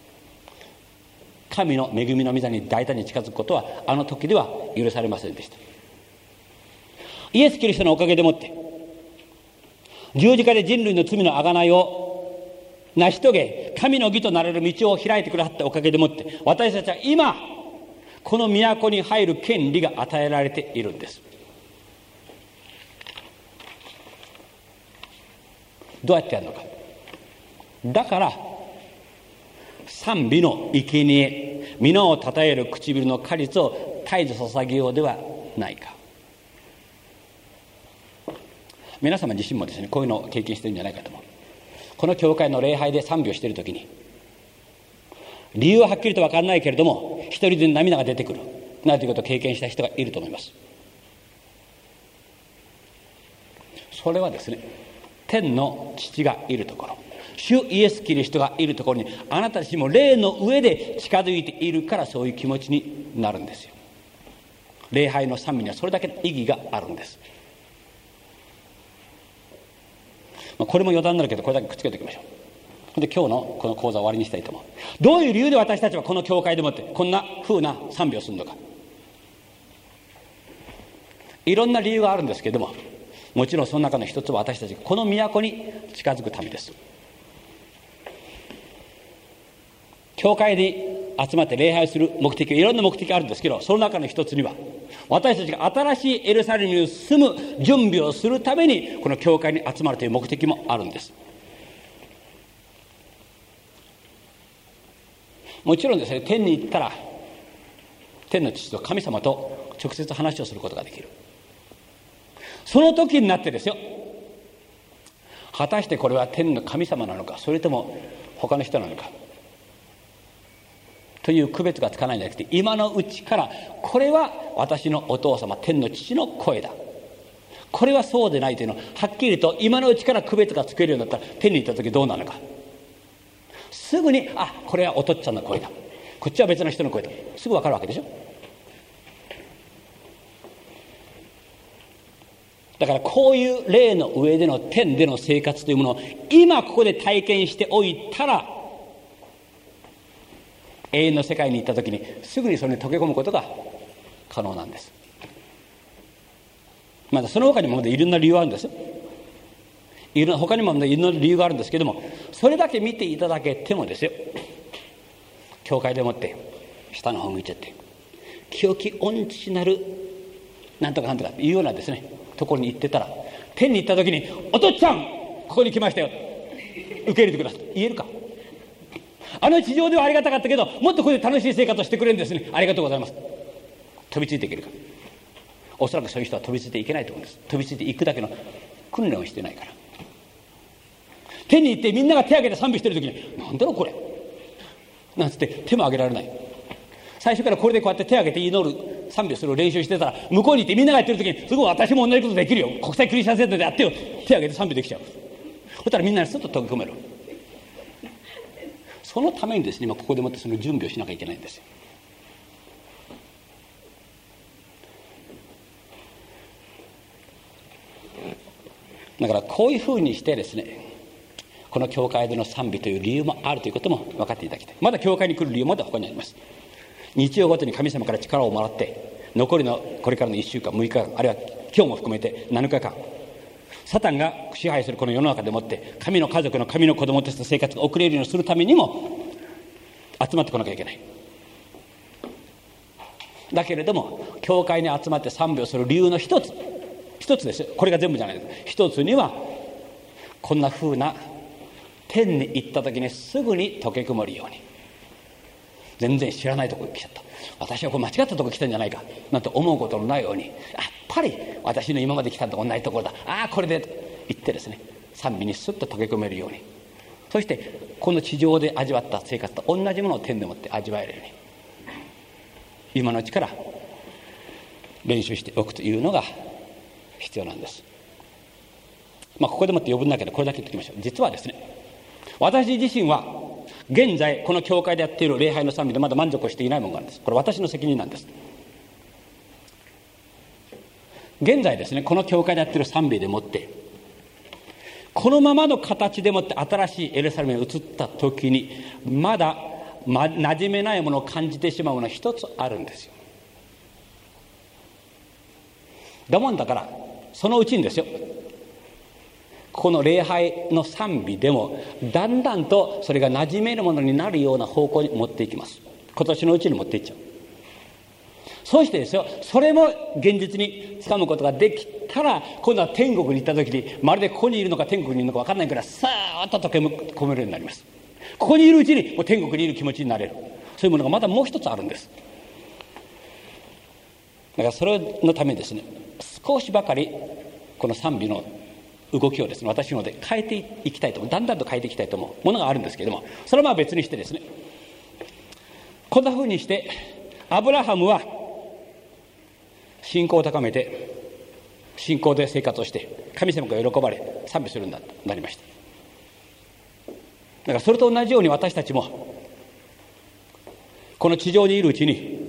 [SPEAKER 1] 神の恵みの御座に大胆に近づくことはあの時では許されませんでした。イエス・キリストのおかげでもって十字架で人類の罪の贖いを成し遂げ、神の義となれる道を開いてくださったおかげでもって、私たちは今この都に入る権利が与えられているんです。どうやってやるのか。だから賛美の生贄、皆をたたえる唇の果実を絶えず捧げようではないか。皆様自身もですね、こういうのを経験しているんじゃないかと思う。この教会の礼拝で賛美をしているときに、理由ははっきりと分からないけれども一人で涙が出てくる。 なるということを経験した人がいると思います。それはですね、天の父がいるところ、主イエス・キリストがいるところにあなたたちも霊の上で近づいているから、そういう気持ちになるんですよ。礼拝の賛美にはそれだけの意義があるんです。まあ、これも余談になるけど、これだけくっつけておきましょう。で、今日のこの講座を終わりにしたいと思う。どういう理由で私たちはこの教会でもってこんな風な賛美をするのか。いろんな理由があるんですけれども、もちろんその中の一つは私たちがこの都に近づくためです。教会に集まって礼拝する目的は、いろんな目的があるんですけど、その中の一つには私たちが新しいエルサレムに住む準備をするためにこの教会に集まるという目的もあるんです。もちろんですね、天に行ったら天の父と神様と直接話をすることができる。その時になってですよ、果たしてこれは天の神様なのか、それとも他の人なのかという区別がつかないんじゃなくて、今のうちからこれは私のお父様天の父の声だ、これはそうでないというのをはっきりと今のうちから区別がつけるようになったら、天に行った時どうなるのか、すぐにあ、これはお父っちゃんの声だ、こっちは別の人の声だ、すぐ分かるわけでしょ。だからこういう霊の上での天での生活というものを今ここで体験しておいたら、永遠の世界に行った時にすぐにそれに溶け込むことが可能なんです。まだその他にもいろんな理由があるんですよ。いろんな他にもいろんな理由があるんですけども、それだけ見ていただけてもですよ、教会でもって下の方向いちゃって清き御父なるなんとかなんとかっていうようなですねところに行ってたら、天に行った時にお父っちゃんここに来ましたよ、受け入れてください、言えるか。あの地上ではありがたかったけど、もっとここで楽しい生活をしてくれるんですね、ありがとうございます、飛びついていけるか。おそらくそういう人は飛びついていけないと思うんです。飛びついていくだけの訓練をしてないから。天に行ってみんなが手を挙げて賛美してる時に、なんだろうこれなんつって手も挙げられない。最初からこれでこうやって手を挙げて祈る賛美をする練習してたら、向こうに行ってみんながやってる時に、すごい私も同じことできるよ、国際クリスチャンセンターでやってよ、手を挙げて賛美できちゃう。そしたらみんなにすっと溶け込める。そのためにですね、今ここでもってその準備をしなきゃいけないんですよ。だからこういうふうにしてですね、この教会での賛美という理由もあるということも分かっていただきたい。まだ教会に来る理由もまだ他にあります。日曜ごとに神様から力をもらって、残りのこれからのいっしゅうかん、むいかかん、あるいは今日も含めてなのかかん、サタンが支配するこの世の中でもって神の家族の神の子供として生活が送れるようにするためにも集まってこなきゃいけない。だけれども教会に集まって賛美をする理由の一つ一つですよ。これが全部じゃないです。一つにはこんな風な天に行った時にすぐに溶け込めるように、全然知らないところに来ちゃった、私はこれ間違ったところに来たんじゃないかなんて思うことのないように、やっぱり私の今まで来たと同じところだ、ああこれで言ってですね、賛美にスッと溶け込めるように、そしてこの地上で味わった生活と同じものを天でもって味わえるように、今のうちから練習しておくというのが必要なんです。まあここでもって余分だけどこれだけ言っておきましょう。実はですね、私自身は現在この教会でやっている礼拝の賛美でまだ満足をしていないものがあるんです。これ私の責任なんです。現在ですね、この教会でやっている賛美でもってこのままの形でもって新しいエルサレムに移った時にまだま馴染めないものを感じてしまうものが一つあるんですよ。だもんだからそのうちにですよ、この礼拝の賛美でもだんだんとそれが馴染めるものになるような方向に持っていきます。今年のうちに持っていっちゃう。そうしてですよ、それも現実に掴むことができたら、今度は天国に行った時にまるでここにいるのか天国にいるのか分からないからさーっと溶け込めるようになります。ここにいるうちにもう天国にいる気持ちになれる、そういうものがまだもう一つあるんです。だからそれのためにですね、少しばかりこの賛美の動きをですね、私の方で変えていきたいと思う、だんだんと変えていきたいと思うものがあるんですけれども、それはまあ別にしてですね、こんな風にしてアブラハムは信仰を高めて信仰で生活をして神様が喜ばれ賛美するんだとなりました。だからそれと同じように私たちもこの地上にいるうちに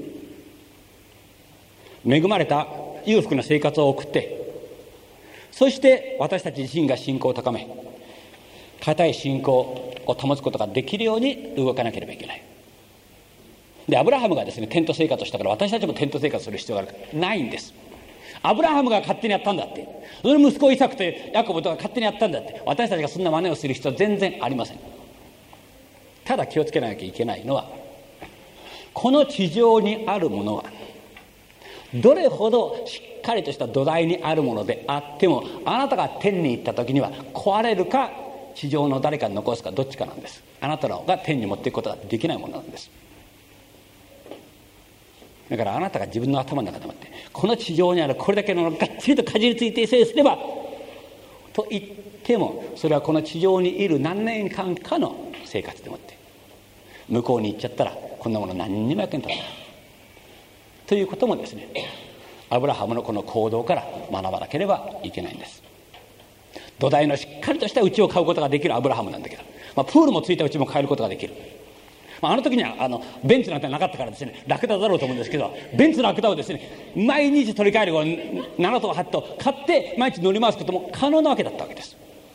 [SPEAKER 1] 恵まれた裕福な生活を送って、そして私たち自身が信仰を高め固い信仰を保つことができるように動かなければいけない。でアブラハムがですねテント生活をしたから私たちもテント生活する必要があるかないんです。アブラハムが勝手にやったんだって、それ息子イサクとヤコブとか勝手にやったんだって、私たちがそんな真似をする必要は全然ありません。ただ気をつけなきゃいけないのは、この地上にあるものはどれほどしっかりとした土台にあるものであっても、あなたが天に行った時には壊れるか地上の誰かに残すかどっちかなんです。あなたが天に持っていくことができないものなんです。だからあなたが自分の頭の中でもってこの地上にあるこれだけのがっちりとかじりついてさえすればと言っても、それはこの地上にいる何年間かの生活でもって向こうに行っちゃったらこんなもの何にも役に立たないということもですね、アブラハムのこの行動から学ばなければいけないんです。土台のしっかりとした家を買うことができるアブラハムなんだけど、まあ、プールもついた家も買えることができる。まあ、あの時にはあのベンツなんてなかったからですね、ラクダだろうと思うんですけど、ベンツラクダをですね毎日取り替えるななとはちと買って毎日乗り回すことも可能なわけだったわけです。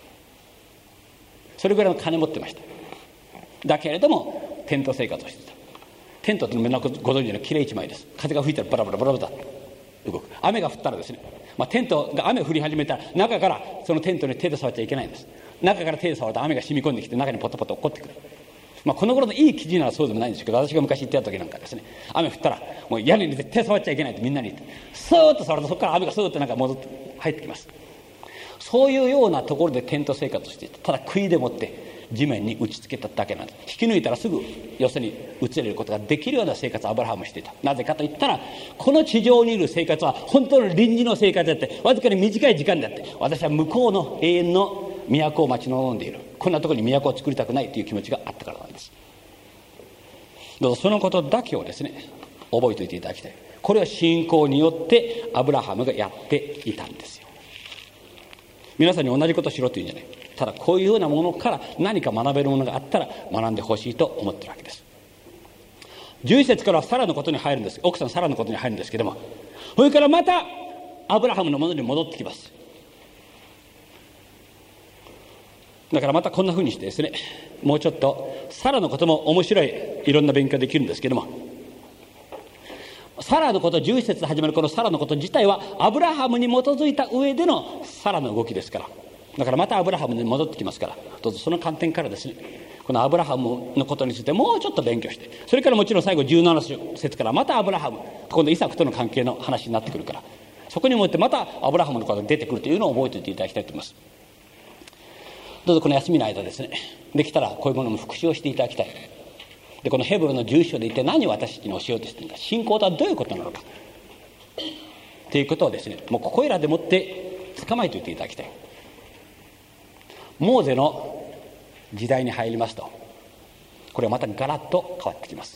[SPEAKER 1] それぐらいの金持ってました。だけれどもテント生活をしていた。テントってみんなご存知のきれい一枚です。風が吹いたらバラバラバラバラ動く。雨が降ったらですね、まあ、テントが雨降り始めたら中からそのテントに手で触っちゃいけないんです。中から手で触ると雨が染み込んできて中にポタポタ落っこってくる。まあ、この頃のいい記事ならそうでもないんですけど、私が昔行ってた時なんかですね、雨降ったらもう屋根に絶対触っちゃいけないってみんなに言って、スーッと触るとそこから雨がスーッとなんか戻って入ってきます。そういうようなところでテント生活をしていた。ただ杭でもって地面に打ちつけただけなんです。引き抜いたらすぐ要するに移れることができるような生活をアブラハムしていた。なぜかといったら、この地上にいる生活は本当の臨時の生活であって、わずかに短い時間であって、私は向こうの永遠の都を待ち望んでいる。こんなところに都を作りたくないという気持ちがあったからなんです。どうぞそのことだけをですね覚えておいていただきたい。これは信仰によってアブラハムがやっていたんですよ。皆さんに同じことをしろというんじゃない。ただこういうようなものから何か学べるものがあったら学んでほしいと思っているわけです。じゅういち節からはサラのことに入るんです。奥さんサラのことに入るんですけども、それからまたアブラハムのものに戻ってきます。だからまたこんなふうにしてですね、もうちょっとサラのことも面白いいろんな勉強できるんですけども、サラのこと、じゅういち節で始まるこのサラのこと自体はアブラハムに基づいた上でのサラの動きですから、だからまたアブラハムに戻ってきますから、どうぞその観点からですねこのアブラハムのことについてもうちょっと勉強して、それからもちろん最後じゅうなな節からまたアブラハム、今度イサクとの関係の話になってくるから、そこにもってまたアブラハムのことが出てくるというのを覚えておいていただきたいと思います。どうぞこの休みの間ですね、できたらこういうものも復習をしていただきたい。でこのヘブルのじゅういち章で一体何を私たちに教えようとしているのか、信仰とはどういうことなのかということをですね、もうここいらでもって捕まえておいていただきたい。モーゼの時代に入りますと、これはまたガラッと変わってきます。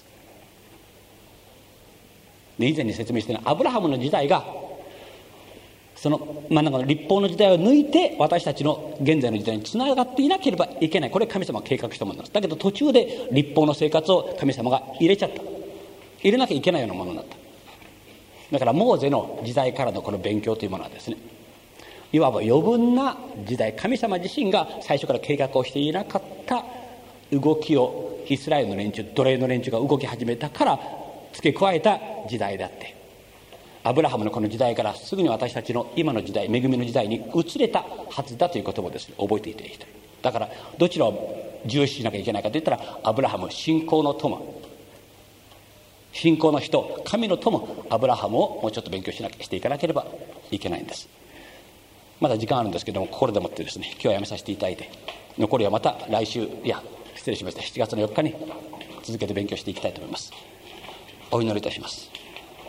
[SPEAKER 1] で以前に説明したように、アブラハムの時代がその真ん中の立法の時代を抜いて私たちの現在の時代につながっていなければいけない。これ神様が計画したものなんです。だけど途中で立法の生活を神様が入れちゃった、入れなきゃいけないようなものになった。だからモーゼの時代からのこの勉強というものはですね、いわば余分な時代、神様自身が最初から計画をしていなかった動きをイスラエルの連中、奴隷の連中が動き始めたから付け加えた時代であって、アブラハムのこの時代からすぐに私たちの今の時代、恵みの時代に移れたはずだということもですね覚えていただきたい。だからどちらを重視しなきゃいけないかといったら、アブラハム信仰の友、信仰の人、神の友アブラハムをもうちょっと勉強しなきゃしていかなければいけないんです。まだ時間あるんですけども、ここでもってですね今日はやめさせていただいて、残りはまた来週、いや失礼しました、しちがつのよっかに続けて勉強していきたいと思います。お祈りいたします。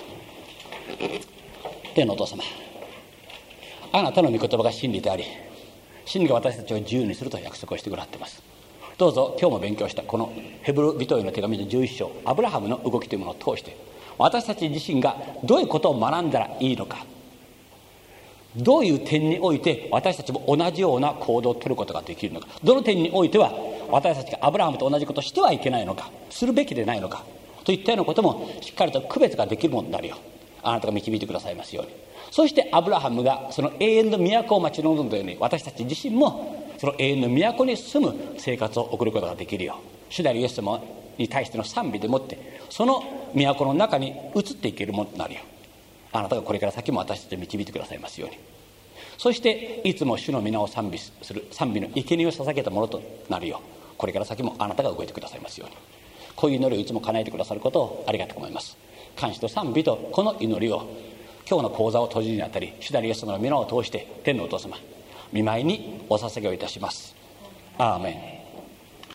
[SPEAKER 1] 天のお父様、あなたの御言葉が真理であり、真理が私たちを自由にすると約束をしてくださっています。どうぞ今日も勉強したこのヘブル人への手紙のじゅういち章、アブラハムの動きというものを通して、 私たち自身がどういうことを学んだらいいのか、どういう点において私たちも同じような行動を取ることができるのか、どの点においては私たちがアブラハムと同じことをしてはいけないのか、するべきでないのかといったようなこともしっかりと区別ができるものになるようあなたが導いてくださいますように。そしてアブラハムがその永遠の都を待ち望んだように、私たち自身もその永遠の都に住む生活を送ることができるよう、主なるイエス様に対しての賛美でもってその都の中に移っていけるものとなるよう、あなたがこれから先も私たちを導いてくださいますように。そしていつも主の皆を賛美する賛美の生贄を捧げたものとなるよう、これから先もあなたが動いてくださいますように。こういう祈りをいつも叶えてくださることをありがとう思います。感謝と賛美とこの祈りを今日の講座を閉じるにあたり、主なるイエス様の皆を通して天のお父様御前にお捧げをいたします。アーメン。